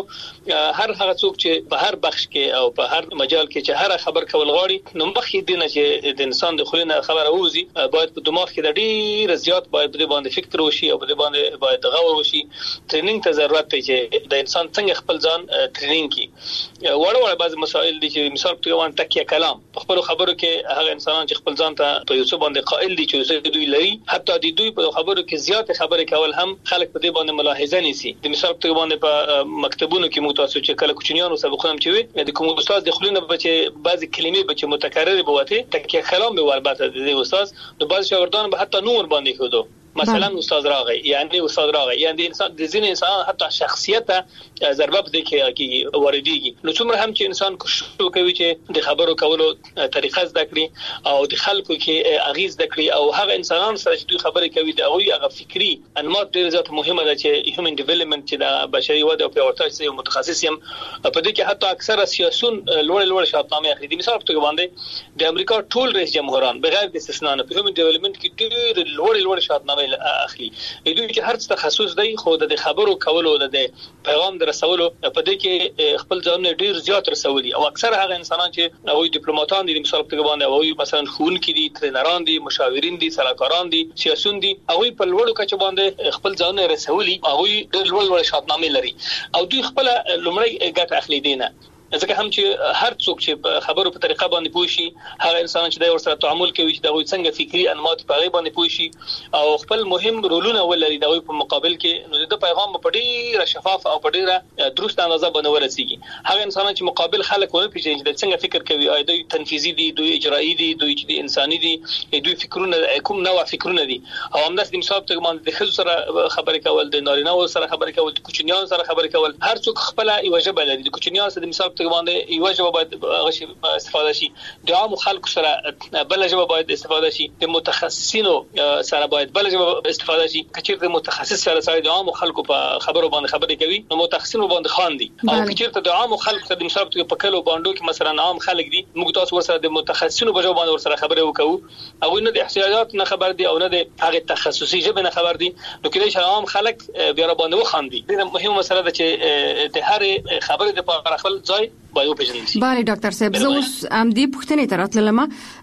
هر هغه څوک چې په هر بخش کې او په هر مجال کې چې هر خبر کول غواړي نو مخکې دینه چې د انسان د خلینه خبره وځي باید په دماغ کې د ډیر زیات باید د باندې فکر وشي او د باندې باید غور وشي. ټریننګ ته ضرورت دی چې د انسان څنګه خپل ځان ټریننګ کړي. وړ بعض مسائل دي چې مثال په توګه تکیه کلام په خپل خبرو کې هغه انسانان چې خپل ځان ته په یو څه باندې قائل دي چې دوی لري حتی د دوی په خبرو کې زیات خبرې کول هم خلک په دې باندې ملاحظه نيسي. د مثال په توګه باندې په مکتبونو کې متاسو چې کله کوچنیانو سبقونه هم چوي د کوم استاد د خلینو بچي بعضی کلمې بچي متکرر بوته تکیه کلام به وربته د استاد د بعض شاګردان به حتی نور باندې خودو مثلا استاد راغی یعنی انسان د ځین انسان حتی شخصیت ضربه بده کې وردیږي. نو څومره هم چې انسان کوشش کوي چې د خبرو کولو طریقه زده کړي او د خلکو کې اغیز زده کړي او هغه انسانان سره چې دوی خبرې کوي دا هغه فکری انماط ډیر زیات مهمه ده چې هیومن ډیولپمنت چې د بشري وده او پیاوړتیا چې متخصص یم په دې کې حتی اکثره سیاسيون لوړ شاهنامه اخلي. د مثال په توګه باندې د امریکا ټول رئیس جمهوران بغیر د استثناء په هیومن ډیولپمنت کې ډیر لوړ شاهنامه اخلي. دوی چې هر څه تخصص دی خو د خبرو کولو د پیغام در رسولو په دې کې خپل ځان ډیر زیات رسولي او اکثر هغه انسانان چې هغوی ډیپلوماټان دي مثال په توګه باندې هغوی مثلا ښوونکي دي ټرینران دي مشاورین دي سلاکاران دي سیاسيون دي هغوی په لوړو کچه باندې خپل ځان رسولي هغوی ډیر لوړ شاهنامه لري او دوی خپل لومړی ګټه اخلي دینه ځکه هم چې هر څوک چې خبرو په طریقه باندې پوښي هغه انسان چې د ورسره تعامل کوي چې د څنګه فکری انماط په غي باندې پوښي او خپل مهم رولونه ولري د په مقابل کې نو د پیغام په ډیره شفاف او په ډیره درست اندازه باندې ورسیږي. هغه انسان چې مقابل خلک ونه پیژني چې څنګه فکر کوي او دوی تنفيذي دي دوی اجرایی دي دوی چې انساني دي دوی فکرونه کوم نوع فکرونه دي او همداس د مثال په باندې د خزو سره خبرې کول د نارینه سره خبرې کول د کوچنیانو سره خبرې کول هر څوک خپل یو ژبه لري. د کوچنیانو سره د مثال باندې یو ژبه باید استفاده شي د عام خلکو سره بل ژبه باید استفاده شي د متخصصینو سره باید بل ژبه استفاده شي. کچېرته متخصص سره د عام خلکو په خبرو باندې خبرې کوي نو متخصصینو باندې خاندي او کچېرته د عام خلکو سره د مثال په کلو باندې کې مثلا عام خلک دي موږ تاسو ورسره د متخصصینو په ژبه باندې ورسره خبرې وکړو او نه د احتیاجات نه خبر دي او نه د هغه تخصصي ژبه نه خبر دي نو کله چې عام خلک بیا باندې وخاندي. دا مهمه مسله ده چې د هر خبرې د لپاره خپل ځای باید وپېژنئ. بله ډاکټر صاحب زه اوس دې پوښتنې ته راتلم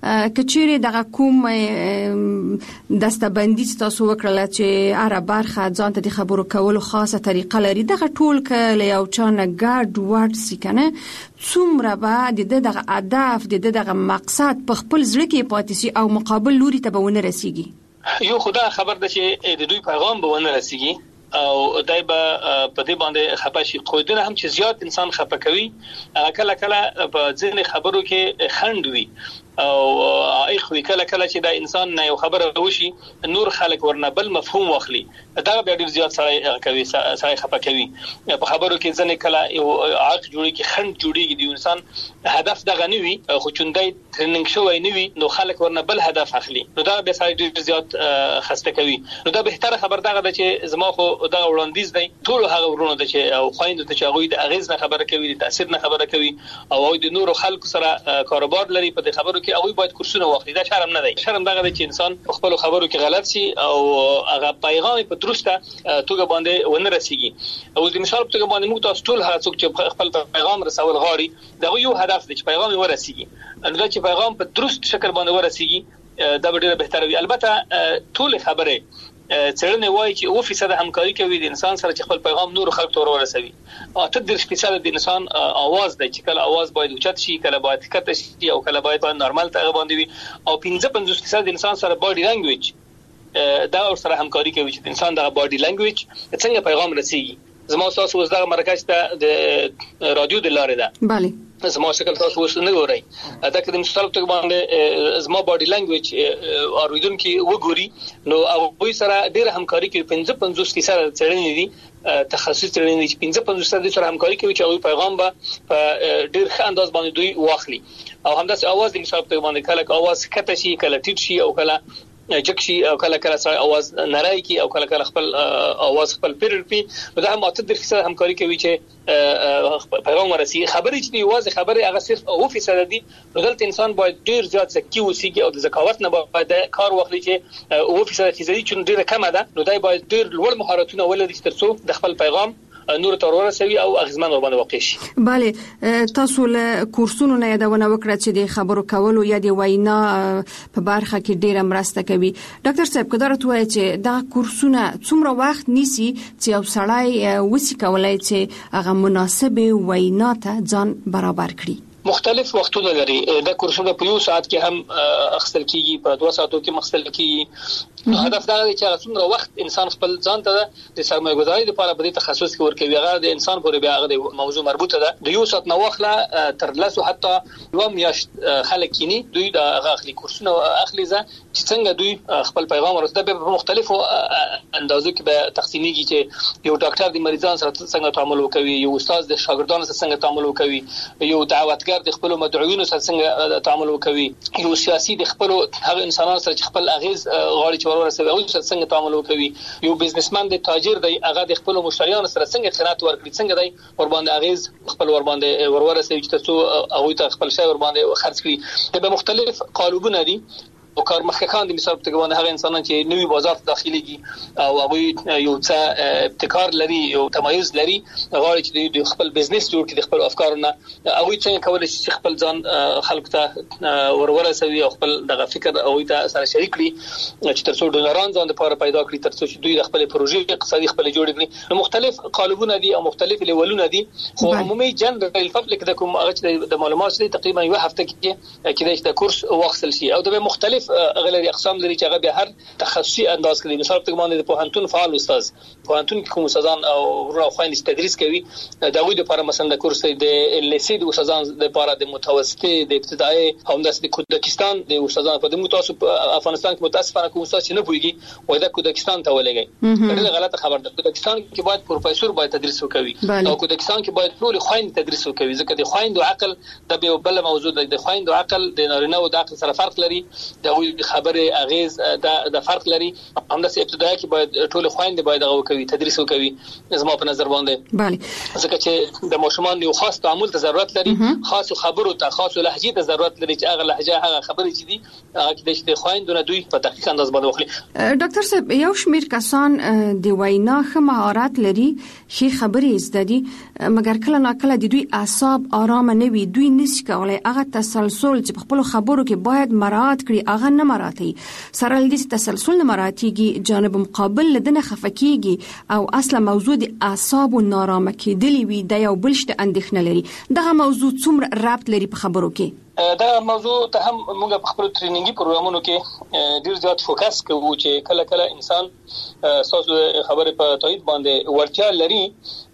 کچېرې دغه کوم دستبندي تاسو وکړله چې هر برخه ځان ته د خبرو کولو خاصه طریقه لري دغه ټول کله یو چا نه ګډ وډ سي کنه څومره به د دغه هدف د دغه مقصد په خپل ځړ کې پاتې شي او مقابل لوري ته به ونه رسیږي. یو خدای خبر ده چې د دوی پیغام به ونه رسیږي او دای به په دې باندې خپه شي. خو دنه هم چې زیات انسان خپه کوي کله په ځینې خبرو کې خند وي او اخوي کله چې دا انسان نه یو خبره وشي نور خلک ورنه بل مفهوم واخلي دا به ډیر زیات سره کوي سره خپه کوي په خبرو کې ځنه کله یو عاق جوړي کې خند جوړيږي د انسان هدف دغه نه وي خو چوندای ټریننګ شوی نه وي نو خلک ورنه بل هدف اخلي نو دا به سره ډیر زیات خسته کوي. نو دا به تر خبر دغه چې زما خو دا وړاندیز دی ټول هغه ورونه د چې او خويند ته چې هغه د اغیز نه خبره کوي د تاثیر نه خبره کوي او د نورو خلکو سره کاروبار لري په خبرو کې هغه باید کورسونه واخلي دا شرم نه دی شرم دغه دی چې انسان خپل خبرو کې غلط شي او هغه پیغام په درسته توګه باندې ونه رسیږي او د مثال په توګه باندې موږ تاسو ټول هڅه کوو چې خپل پیغام رسول غواړي دا یو هدف دی چې پیغام ورسیږي نو دا چې پیغام په درست شکل باندې ورسیږي دا ډیره بهتره وي البته ټول خبره څرنه وایي چې 2% همکاري کوي د انسان سره چې خپل پیغام نور خلک ته ورسوي او 3% د انسان आवाज دی چې کله आवाज باید اوچت شي کله باید کته شي او کله باید نورمال ته باندې وي او 15% د انسان سره باډي لانګویج دا سره همکاري کوي چې انسان د باډي لانګویج څنګه پیغام رسیږي زموږ تاسو اوس دغه مرکز ته د رادیو د لارې ده bale زما شکل تاسو اوس نه ګورئ دا که د مثال په توګه باندې زما باډي لانګویج اوریدونکو وګوري نو هغه سره ډېر همکاري کوي 55% څېړنې دي تخصصي څېړنې دي 55% سره همکاري کوي چې هغه پیغام به په ډېر ښه انداز باندې دوی واخلي او همداسې اواز د مثال په توګه باندې کله اواز کته شي کله ټیټ شي او کله جکشي او کله سره आवाज نارای کی او کله خپل आवाज خپل پیرپی دا هم اته د فیصد همکاري کوي چې پیغام ورسي خبرې چې دی واځي خبرې هغه صرف 2% دي نو دلته انسان باید ډیر زیات ذکی وسیږي او د ذکاوت نه باید کار واخلي چې 2% فیصدي چې ډیره کمه ده نو دای باید ډیر لوړ مهارتونه ولري ترڅو د خپل پیغام نور تر ورسوي او اغیزمن باندې واقع شي bale تاسو له کورسونو نه یادونه وکړه چې د خبرو کولو یا د وینا په برخه کې ډیره مرسته کوي ډاکټر صاحب کدار توای چې دا کورسونه څومره وخت نیسي چې یو سړی وسی کولای چې هغه مناسبه وینا ته ځان برابر کړي مختلف وختونه لري دا کورسونه په یو ساعت کې هم اخستل کیږي په 2 ساعتو کې مخستل کیږي نو هدف دا دی چې څومره وخت انسان خپل ځان ته د سرمایه‌ګذاري لپاره په دې تخصص کې ورکوي هغه د انسان پورې بیا هغه د موضوع مربوطه ده د یو ساعت نو واخله تر لاسو حتی یو میاشت خلک کینی دوی د هغه اخلي کورسونه اخلي چې څنګه دوی خپل پیغام ورسوي په مختلفو اندازو کې به تقسیمیږي چې یو ډاکټر د مریضانو سره څنګه تعامل وکوي یو استاد د شاګردانو سره څنګه تعامل وکوي یو دعوتګر د خپل مدعوینو سره څنګه تعامل وکوي یو سیاسي د خپل هغه انسانانو سره چې خپل اغیز غواړي چې ورسوي او څنګه تعامل وکوي یو بزنسمن د تاجر دی هغه د خپل مشتریانو سره څنګه خدمات ورکړي څنګه دی ور باندې اغیز خپل ور باندې ورسوي چې تاسو هغه ته خپل شی ور باندې خرڅ کړي د مختلف قالبونه دي او کارمخکان د مثال په توګه باندې هغه انسانان چې نوی بازار ته داخليږي او هغه یو څه ابتکار لري یو تمایز لري غواړي چې د خپل بزنس جوړ کړي د خپل افکارونه هغه څنګه کولای شي خپل ځان خلکو ته ورسوي او خپل دغه فکر او ته سره شریک کړي چې ترڅو ډونران ځان لپاره پیدا کړي ترڅو چې دوی د خپل پروژې اقتصادي خپل جوړ کړي نو مختلف قالبونه دي او مختلف لیولونه دي خو عمومي جنرال پبلک د کوم هغه د معلومات لري تقریبا یو هفته کې د کورس واخصل شي او د مختلف غلري اقسام لري چې هغه به هر تخصصي انداز کوي مثال په باندې د پوهنتون فعال استاد پوهنتون کې کوم استادان او روخاین تدریس کوي دا وی د لپاره مثلا د کورس د لیسي د استادان د لپاره د متوسطه د ابتدایي همداسې د کودکستان د استادان په متوسط افغانستان کې متاسفانه کوم استاد چې نه پويږي وای دا کودکستان ته ولګي دا غلطه خبر ده کودکستان کې باید پروفیسور باید تدریس وکوي او کودکستان کې باید ټول خويند تدریس وکوي ځکه د خويند او عقل د به بل موضوع د خويند او عقل د نارینه او د عقل سره فرق لري دا خبره اغیز د فرق لري همداسې ابتدایي کې باید ټول خويند باید هغه کوي تدریس وکوي زما په نظر باندې bale ځکه چې د ماشومان یو خاص تعامل ته ضرورت لري خاص خبرو ته خاص لهجه ته ضرورت لري چې هغه لهجه هغه خبرې چې دي هغه کې د خويندونه دوی په دقیق انداز باندې وخلي ډاکټر صاحب یو شمیر کسان د وینا ښه مهارت لري شي خبرې زده دي مګر کله ناکله د دوی اعصاب آرام نه وي دوی نشي کولای هغه تسلسل چې په خپل خبرو کې باید مراعات کړي هغه نه مراعاتي سره لدې تسلسل نه مراعاتيږي جانب مقابل لدنه خفکیږي او اصله موضوع د اعصاب نارامه کېدلی وي د یو بلشت اندېښنه لري دغه موضوع څومره ربط لري په خبرو کې دا موضوع ته هم موږ په خپل ټریننګي پروګرامونو کې ډیر زیات فوکس کوو چې کله کله انسان تاسو خبره په تایید باندې ورچا لري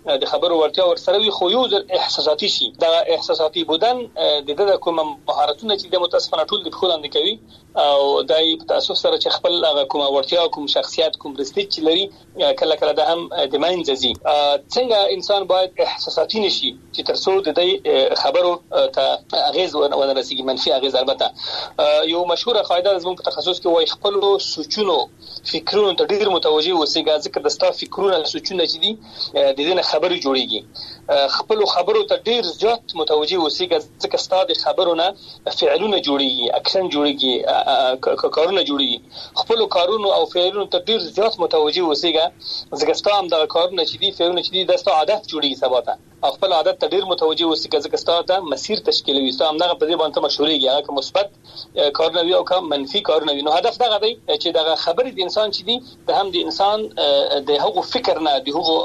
د خبرو ورتیا ورسره وي خو یو ځل احساساتي شي دا احساساتي بودن د کوم مهارتونه چې د متاسفانه ټول د خلک کوي او دای په تاسو سره چې خپل کوم ورتیا کوم شخصیت کوم رستیج چې لري کله کله د هم د ماینځي څنګه انسان باید احساساتي نشي چې ترڅو د دې خبرو ته اغیز ورسیږي منفي اغیز. البته یو مشهوره قاعده زموږ په تخصص کې وایي خپل سوچونو فکرونو ته ډیر متوجه اوسئ ځکه د ستاسو فکرونه سوچونه چې دي د دې نه خبرې جوړيږي خپل خبرو ته ډیر زیات متوجه اوسئ ځکه ستاسو خبرونه فعلونه جوړيږي اکشن جوړيږي کارونه جوړيږي خپل کارونو او فعلونو ته ډیر زیات متوجه اوسئ ځکه ستاسو هم د کارونه چې دي فعلونه چې دي د ستاسو عادت جوړيږي سباته خپل عادت ته ډیر متوجه اوسئ ځکه ستاسو د مسیر تشکیلوي ستاسو هم دغه په دې باندې مشورېږي هغه مثبت کارونه وي او کوم منفي کارونه وي. نو هدف دغه دی چې دغه خبرې د انسان چې دي د هم د انسان د هغو فکر نه د هغو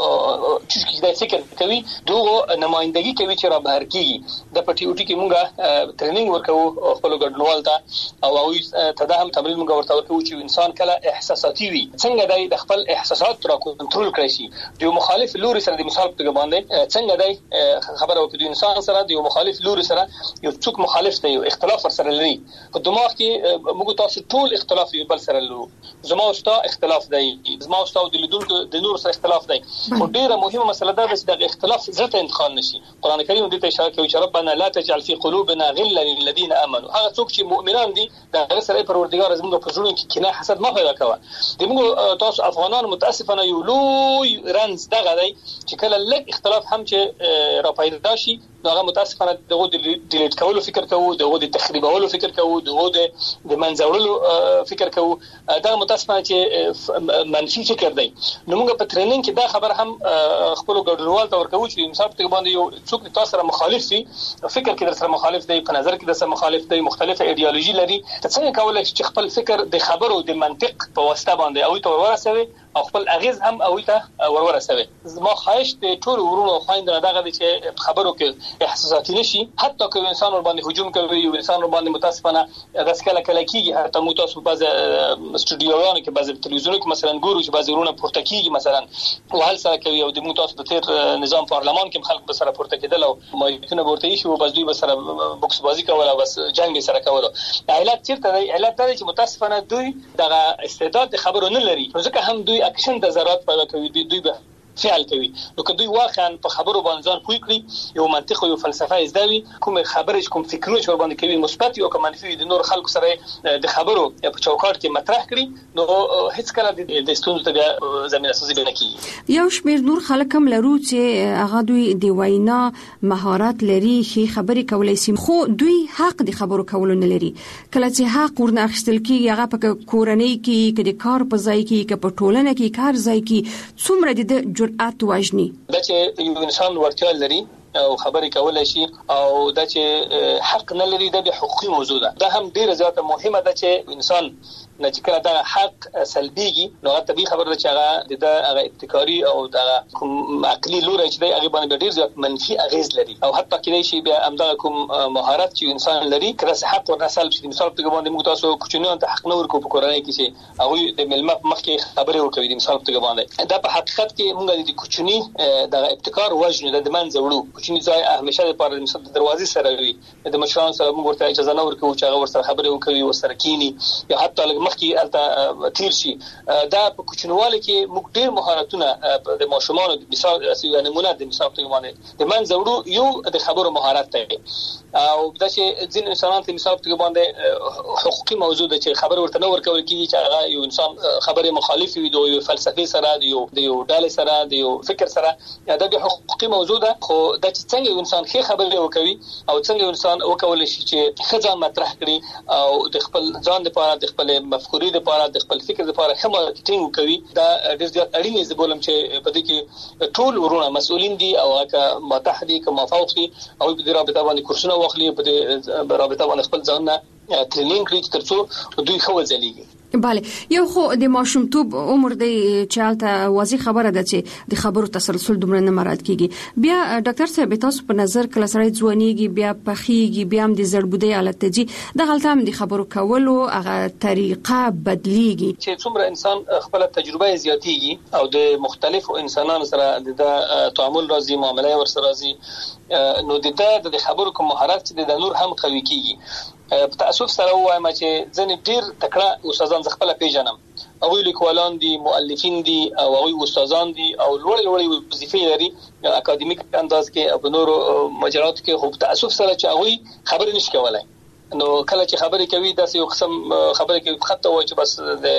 چې د فکر کوي دغه نمائندګي کوي چې را بهر کیږي د پټي اوټي کې مونږه ټریننګ ورکو خپل ګډونوال ته او هغه ته د هم تمرین مونږ ورته ورکو چې انسان کله احساساتي وي څنګه د خپل احساسات را کنټرول کړی شي د مخالف لوري سره د مثال په باندې څنګه خبره وکړو انسان سره د یو مخالف لوري سره یو څوک مخالف دی یو اختلاف سره لري په دماغ کې موږ تاسو ټول اختلاف یو بل سره لرو زما او ستا اختلاف دی زما او ستا د لیدونکو د نور سره اختلاف دی خو ډیره مهمه مسله ده چې د اختلاف ذات انتقال نشي. قران کریم دې ته اشاره کوي چې ربنا لا تجعل في قلوبنا غلا للذين امنوا هغه څوک چې مؤمنان دي د هغه سره پروردګار زموږ په زړونو کې کینه حسد ما پیدا کوي د موږ تاسو افغانان متاسفانه یو لوی رنز دغه دی چې کله لږ اختلاف هم چې را پیدا شي هغه متاسفانه دغه د ډیلیټ کولو فکر کوو دغه د تخریبولو فکر کوو دغه د منځورلو فکر کوو دا متاسفانه چې منفي فکر دی. نو موږ په ټریننګ کې دا خبر هم خپل ګډونوال ته ورکوو چې انصاف ته باندې یو څوک تاسو سره مخالف وي فکر کې در سره مخالف دی په نظر کې در سره مخالف دی مختلفه ایدئولوژي لري څنګه کولای شي خپل فکر د خبرو د منطق په واسطه باندې او ته ورسوي او خپل اغیز هم او ته ورسوي. ما خواهش د ټول ورونو خويندو دغه چې خبرو کې احساساتي نشي حتی که انسان ور باندې هجوم کوي او انسان ور باندې متاسفانه رسکله کله کیږي حتی مو تاسو بعض استودیوګانو کې بعض تلویزیونونو کې مثلا ګورو چې بعض ورونه پورته کیږي مثلا وهل سره کوي او د مو تاسو د تیر نظام پارلمان کې خلک به سره پورته کېدل او مایتونه ورته شي او بعض دوی به سره بوکس بازی کوله بس جنگ سره کوله. علت چیرته دی؟ علت دا چې متاسفانه دوی دغه استعداد د خبرو نه لري ځکه هم دوی اکشن د ضرورت پیدا کوي دوی به فعل کوي نو که دوی واقعا په خبرو باندې ځان پوي کړی یو منطق او فلسفه زده وي کوم خبرې کوم فکرونه چې ور باندې کوي مثبت او کوم منفي د نور خلکو سره د خبرو په چوکاټ کې مطرح کړي نو هیڅ کله د ستونزو ته زمينه سازي نه کیږي. یو شمیر نور خلک هم لرو چې هغه دوی د وینا مهارت لري چې خبرې کولای شي خو دوی حق د خبرو کولو نه لري کله چې حق ورنه اخیستل کیږي هغه په کورنۍ کې کې د کار په ځای کې په ټولنه کې کار ځای کې څومره د جرأت واجني دا چې یو انسان ورتیا لري او خبرې کولای شي او دا چې حق نه لري د حقوقي موضوع ده دا هم ډیره زیاته مهمه ده چې انسان نه چې کله دا حق سلبيږي نو طبيعي خبره چې هغه د هغه ابتکاري او د کوم عقلي لوري چې دی هغه باندې ډیر زیات منفي اغیز لري او حتی کله شي بیا همدغه کوم مهارت چې انسان لري کله حق ورنه سلب شي مثال په باندې موږ تاسو کوچنیان ته حق نه ورکو په کورنۍ کې چې هغه د ملمه مخکې خبرې وکړي د مثال په باندې دا په حقیقت کې موږ د کوچنی د ابتکار وژنه د منځ وړو کوچنی ځای همیشه لپاره د مثال د دروازې سره وي د مشرانو سره موږ ورته اجازه نه ورکو چې هغه ورسره خبرې وکړي او سره کینی یا حتی مخکې الته تیر شي دا په کوچنواله کې موږ ډېر مهارتونه د ماشومان د مثال یو نمونه د مثال په باندې د منځ وړو یو د خبرو مهارت دی او دا چې ځین انسانان ته مثال په باندې حقوقي موضوع د چې خبر ورته نه ورکول کیږي چې هغه یو انسان خبره مخالف وي د یو فلسفي سره د یو ډالې سره د یو فکر سره دا د حقوقي موضوع ده خو دا چې څنګه یو انسان ښه خبرې وکوي او څنګه یو انسان وکول شي چې ځان مطرح کړي او د خپل ځان لپاره د خپل مفکورې لپاره د خپل فکر لپاره ښه مارکیټینګ وکوي دا ډېر زیات اړین دی بولم چې په دې کې ټول ورونه مسؤلین دي او هغه متحدي کوم مفاوض دي او په دې رابطه باندې کورسونه واخلي په دې رابطه باندې خپل ځان ټریننګ کړي ترڅو دوی خو ځلېږي. bale یو خو د ماشومتوب عمر دی چې حالته واضح خبره ده چې د خبرو تسلسل دومره نه مراد کیږي. بیا ډاکټر صاحب تاسو په نظر کله سړی ځوانيږي بیا پخېږي بیا هم د زړبودۍ حالت ته ځي د غلطه هم د خبرو کولو هغه طریقه بدلیږي چې څومره انسان خپل تجربه زیاتېږي او د مختلفو انسانانو سره د تعامل راځي معاملې ورسره راځي نو د خبرو کوم مهارت د نور هم قوي کیږي. په تاسف سره وایم چې ځنې ډیر تکړه استادان خپل پیژنم او لیکوالان دي مؤلفین دي او استادان دي او لوړ وظیفې لري اکاډمیک انداز کې او نورو مجالات کې خو په تاسف سره چې هغه خبرې نشي کولای نو کله چې خبرې کوي داسې یو قسم خبرې کوي خطه وای چې بس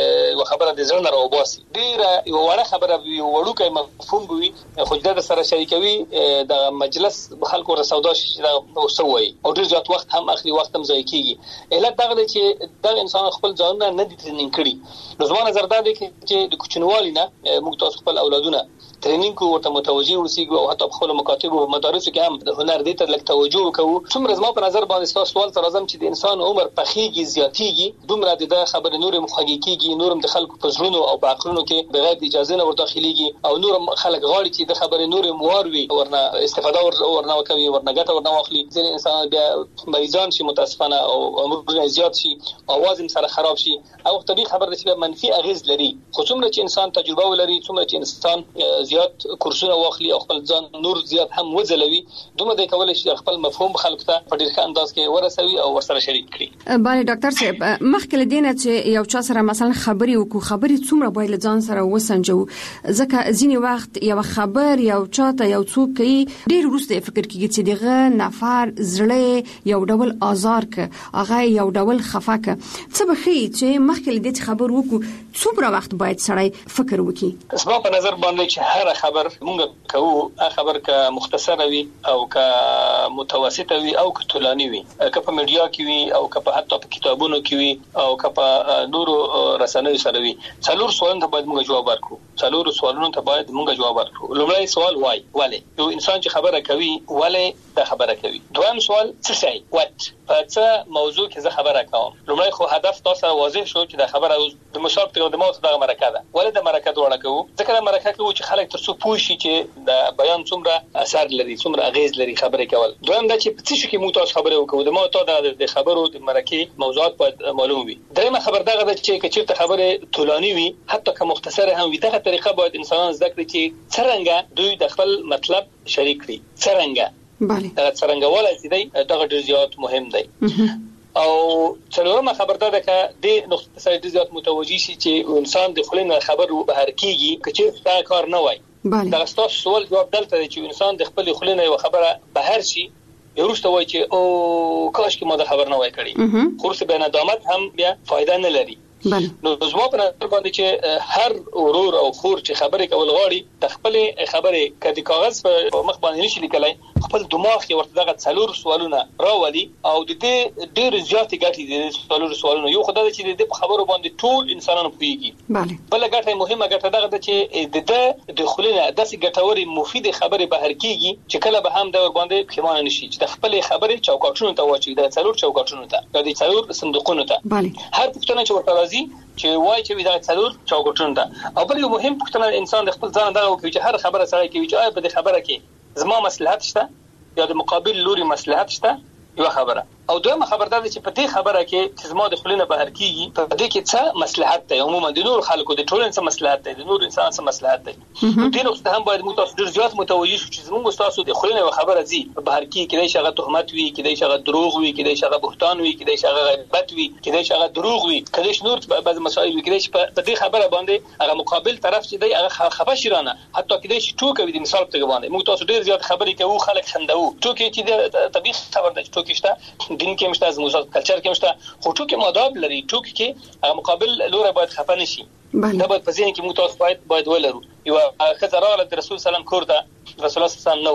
د خبره د ځړنه راوباسي ډیره یو وړه خبره یو وړوکی مفهوم وي خو د سره شریکوي د مجلس خلکو رسودا شي دا وسوي او ډیر ځات وخت هم اخلي وخت هم ځای کیږي اله دغه چې د انسان خپل ځان نه دي ترنینګ کړي نو زموږ نظر دا دی چې د کوچنوالي نه موږ تاسو خپل اولادونه ترنینګ کو ورته متوجي ورسیږو او حتی خپل مکاتب او مدارس کې هم د هنر دې ته لک توجه وکړو څومره زما په نظر باندې تاسو سوال تر ازم چې د انسان عمر پخېږي زیاتېږي دومره د خبر نور مخاګيږي نورم د خلکو په ژوندونو او په عقلونو کې بغیر اجازه نه ورداخليږي او نور خلک غواړي چې د خبر نور موروي ورنه استفاده ورنه کوي ورنه ګټه ورنه واخلي ځین انسان بیا مریضان شي متاسفانه او عمر زیات شي اواز سره خراب شي او طبيعي خبر چې منفي اغیز لري خو څومره چې انسان تجربه ولري څومره چې انسان زیات کورسونه واخلي او خپل ځان نور زیات هم وځلوي دومره د کولای شي خپل مفهوم خلکو ته په ډیر ښه انداز کې ورسوي او ورسره شریک کړي. بله ډاکټر صاحب مخکې لدینه چې یو چا سره مثلا خبري وکړو خبري څومره باید ځان سره وسنجو ځکه ځینی وخت یو خبر یو چاته یو څوک کوي ډیر وروسته فکر کیږي چې دغه نفر زړه یو ډول آزار ک هغه یو ډول خفاکه څه بخي چې مخکې لدې خبر وکړو څومره وخت باید سړی فکر وکړي. اسباب په نظر باندې چې هر خبر مونږ کوو خبر ک مختصر وي او ک متوسط وي او ک طولانی وي ک په میډیا کې وي او ک په حتی په کتابونو کې وي او ک په نورو رسنیو سره وي څلور سوالونه ته باید مونږ جواب ورکړو څلور سوالونو ته باید مونږ جواب ورکړو. لومړی سوال وای ولې یو انسان چې خبره کوي ولې دا خبره کوي. دویم سوال څه شي وات په څه موضوع کې زه خبره کوم. لومړی خو هدف تاسو واضح شو چې دا خبره د مشارکت او د موضوع د مرکه ده ولې د مرکه دوړه کوو ځکه د مرکه کوو چې خلک ترڅو پوښي چې د بیان څومره اثر لري څومره اغیز لري خبرې کول. دویم دا چې په څه شي کې موږ تاسو خبرې وکړو د موضوع د خبرو د مرکه موضوعات باید معلوم وي. دریمه خبر دا ده چې کچېرته خبره طولانی وي حتی که مختصره هم وي دغه طریقه باید انسانان زده کړي چې څنګه دوی د خپل مطلب شریک کړي څنګه بله دا څنګه ولای دی دا ډیر زیات مهم دی. او څلورمه خبر ده چې د نقطه سره زیات متوجي شي چې انسان د خلینو خبر بهر کیږي کچې دا کار نه وای. دا تاسو سوال جواب دلته چې انسان د خپل خلینو یو خبره بهر شي ورسته وای چې او کاش کې ما دا خبر نه وای کړی خو څه به ندامت هم بیا فائدہ نه لري. نو زما په نظر باندې چې هر ورور او خور چې خبرې کول غواړي د خپل خبرې کدي کاغذ په مخ باندې نشي لیکلای خپل دماغ کې ورته دغه څلور سوالونه راولي او د دې ډېر زیات ګټې دي سوالونه یو خدای چې د خبرو باندې ټول انسانانو پوهیږي. بل ګټه مهمه ګټه دغه ده چې د خلینو داسې ګټوري مفید خبرې بهر کیږي چې کله به هم د ور باندې پښیمانه نشي چې د خپل خبرې چوکاټونو ته واچي د څلور چوکاټونو ته د څلور صندوقونو ته هر پښتنه چې ورته چې وای چې دا څلور چوکاټونه ده او بل یو مهم پوښتنه انسان د خپل ځان دغه کوي چې هر خبره سره کوي چې آیا په دې خبره کې زما مصلحت شته یا د مقابل لوري مصلحت شته یو خبره او دویمه خبر ده چې په دې خبره کې چې زما د خلینو بهر کیږي په دې کې څه مصلحت دی عموما د نور خلکو د ټولنې څه مصلحت دی د نور انسان څه مصلحت دی. دې نقطه هم باید موږ تاسو ډیر زیات متوجي شو چې زموږ تاسو د خلینو خبره زی بهر کې کېدای شي هغه تهمت وي کېدای شي هغه دروغ وي کېدای شي هغه بهتان وي کېدای شي هغه غیبت وي کېدای شي هغه دروغ وي کېدای شي نور بعض مسائل وي کېدای شي په دې خبره باندې هغه مقابل طرف چې دی هغه خفه شرانه حتی کېدای شي ټوکې وي د مثال په توګه باندې موږ تاسو ډیر زیات خبرې کوو خلک خندو ټوکې چې طبيعي خبر ده چې ټوکې شته دین کې مشته زموږ کلچر کې مشته خو ټوکې ماداب لري ټوکې کې مقابل لور باید خفه نشي دا باید په ذهن کې موږ تاسو باید ولرو. یو خزراله د رسول سلام کور ته رسول الله سلام نو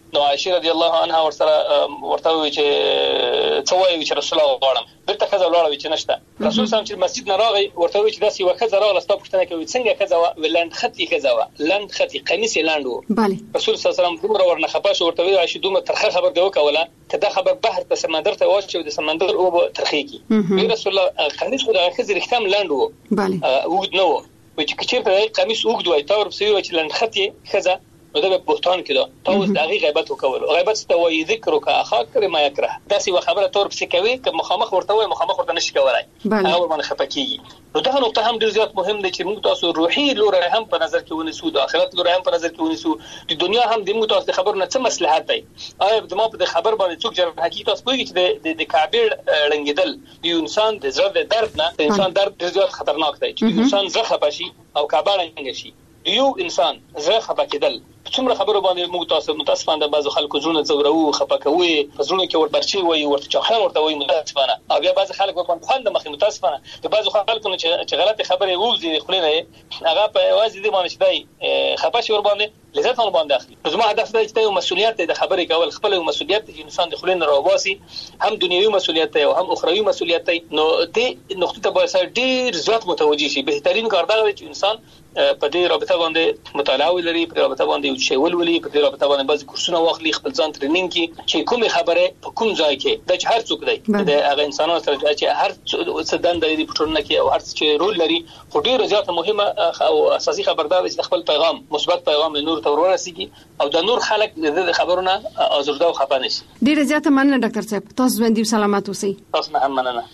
نو عائشه رضی الله عنها ورته وی چې څوای چې رسول الله غواړم برته خزه ولاړ وی چې نشته رسول صلی الله علیه وسلم مسجد نه راغی ورته وی چې داسې وخزه راغله ستاسو پښتنه کوي څنګه خزه ولند خطي خزه لند خطي قمیص لاندو رسول صلی الله علیه وسلم دومره ورنه خپاش ورته وی عائشه دومره ترخه خبر دی وکوله کدا خبر بحر په سمندر ته واچو د سمندر او ترخی کی رسول الله قمیص خو خزه رختم لاندو وګد نو و چې کچېرته قمیص وګد وای تا ورپسې چې لند خطي خزه نو دا به بهتان کړه تاسو د هغه غیبت وکول غیبت ستوي ذکر کا اخاک ما یکره دا سی خبره تور پسې کوي که مخامخ ورته وای مخامخ ورته نشي کولای هغه باندې خپکیږي نو دا نقطه هم ډیر زیات مهم دی چې موږ تاسو روحي لور هم په نظر کې ونیسو د آخرت لور هم په نظر کې ونیسو د دنیا هم د موږ تاسو خبرونه څه مصلحت دی آیا د ما په خبر باندې څوک جره حقیقت تاسو کوی چې د کعبه رنګیدل د انسان د زړه د درد نه د انسان درد ډیر زیات خطرناک دی چې انسان زخه پشي او کعبه رنګ شي یو انسان زړه خپکیدل څومره خبرو باندې موږ تاسو متاسفانه د بعضو خلکو زړه زورو خپکوي فزرونه کې وربرچی وي ورته چاخان ورته وي متاسفانه او بیا بعضو خلکو په خوند مخې متاسفانه د بعضو خلکو چې غلطي خبره ووزي خلینه هغه په وازي دي باندې شدای خپاشي ور باندې لذت ور باندې اخلي زما هدف دی چې مسؤلیت د خبرې کول خپل مسؤلیت د انسان د خلینو راوباسي هم دنیوي مسؤلیت او هم اخروی مسؤلیت نو دې نقطه ته باید ډیر زیات متوجي شي بهترین کار دا دی چې انسان په دې رابطه باندې مطالعه ولري په رابطه باندې چې ولولي په دې رابطه باندې بعض کورسونه واخلي خپل ځان ټریننګ کی چې کومه خبره په کوم ځای کې د هر څوک دی د هغه انسانانو سره چې هر څه دنده لري په ټولنه کې او هر څه رول لري خو ډیره زیاته مهمه او اساسي خبردار چې خپل پیغام مثبت پیغام نور ته ورسیږي او د نور خلک د خبرونه ازرده او خپه نشي ډیره زیاته مننه ډاکټر صاحب تاسو باندې سلامات اوسئ تاسو نه هم مننه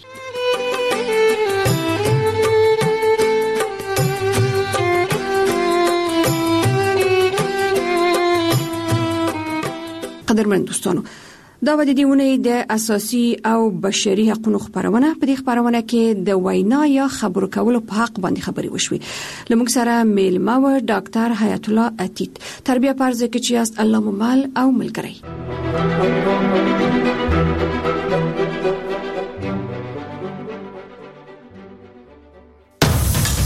قدرمن دوستانو دا د دې ونې د اساسي او بشري حقوقو خبرونه په دې خبرونه کې د وینا یا خبرو کولو په حق باندې خبري وشوي لمږ سره میلمه و ډاکټر حیات الله عتیق تربیه پرځ کې چې است الله ممال او ملګری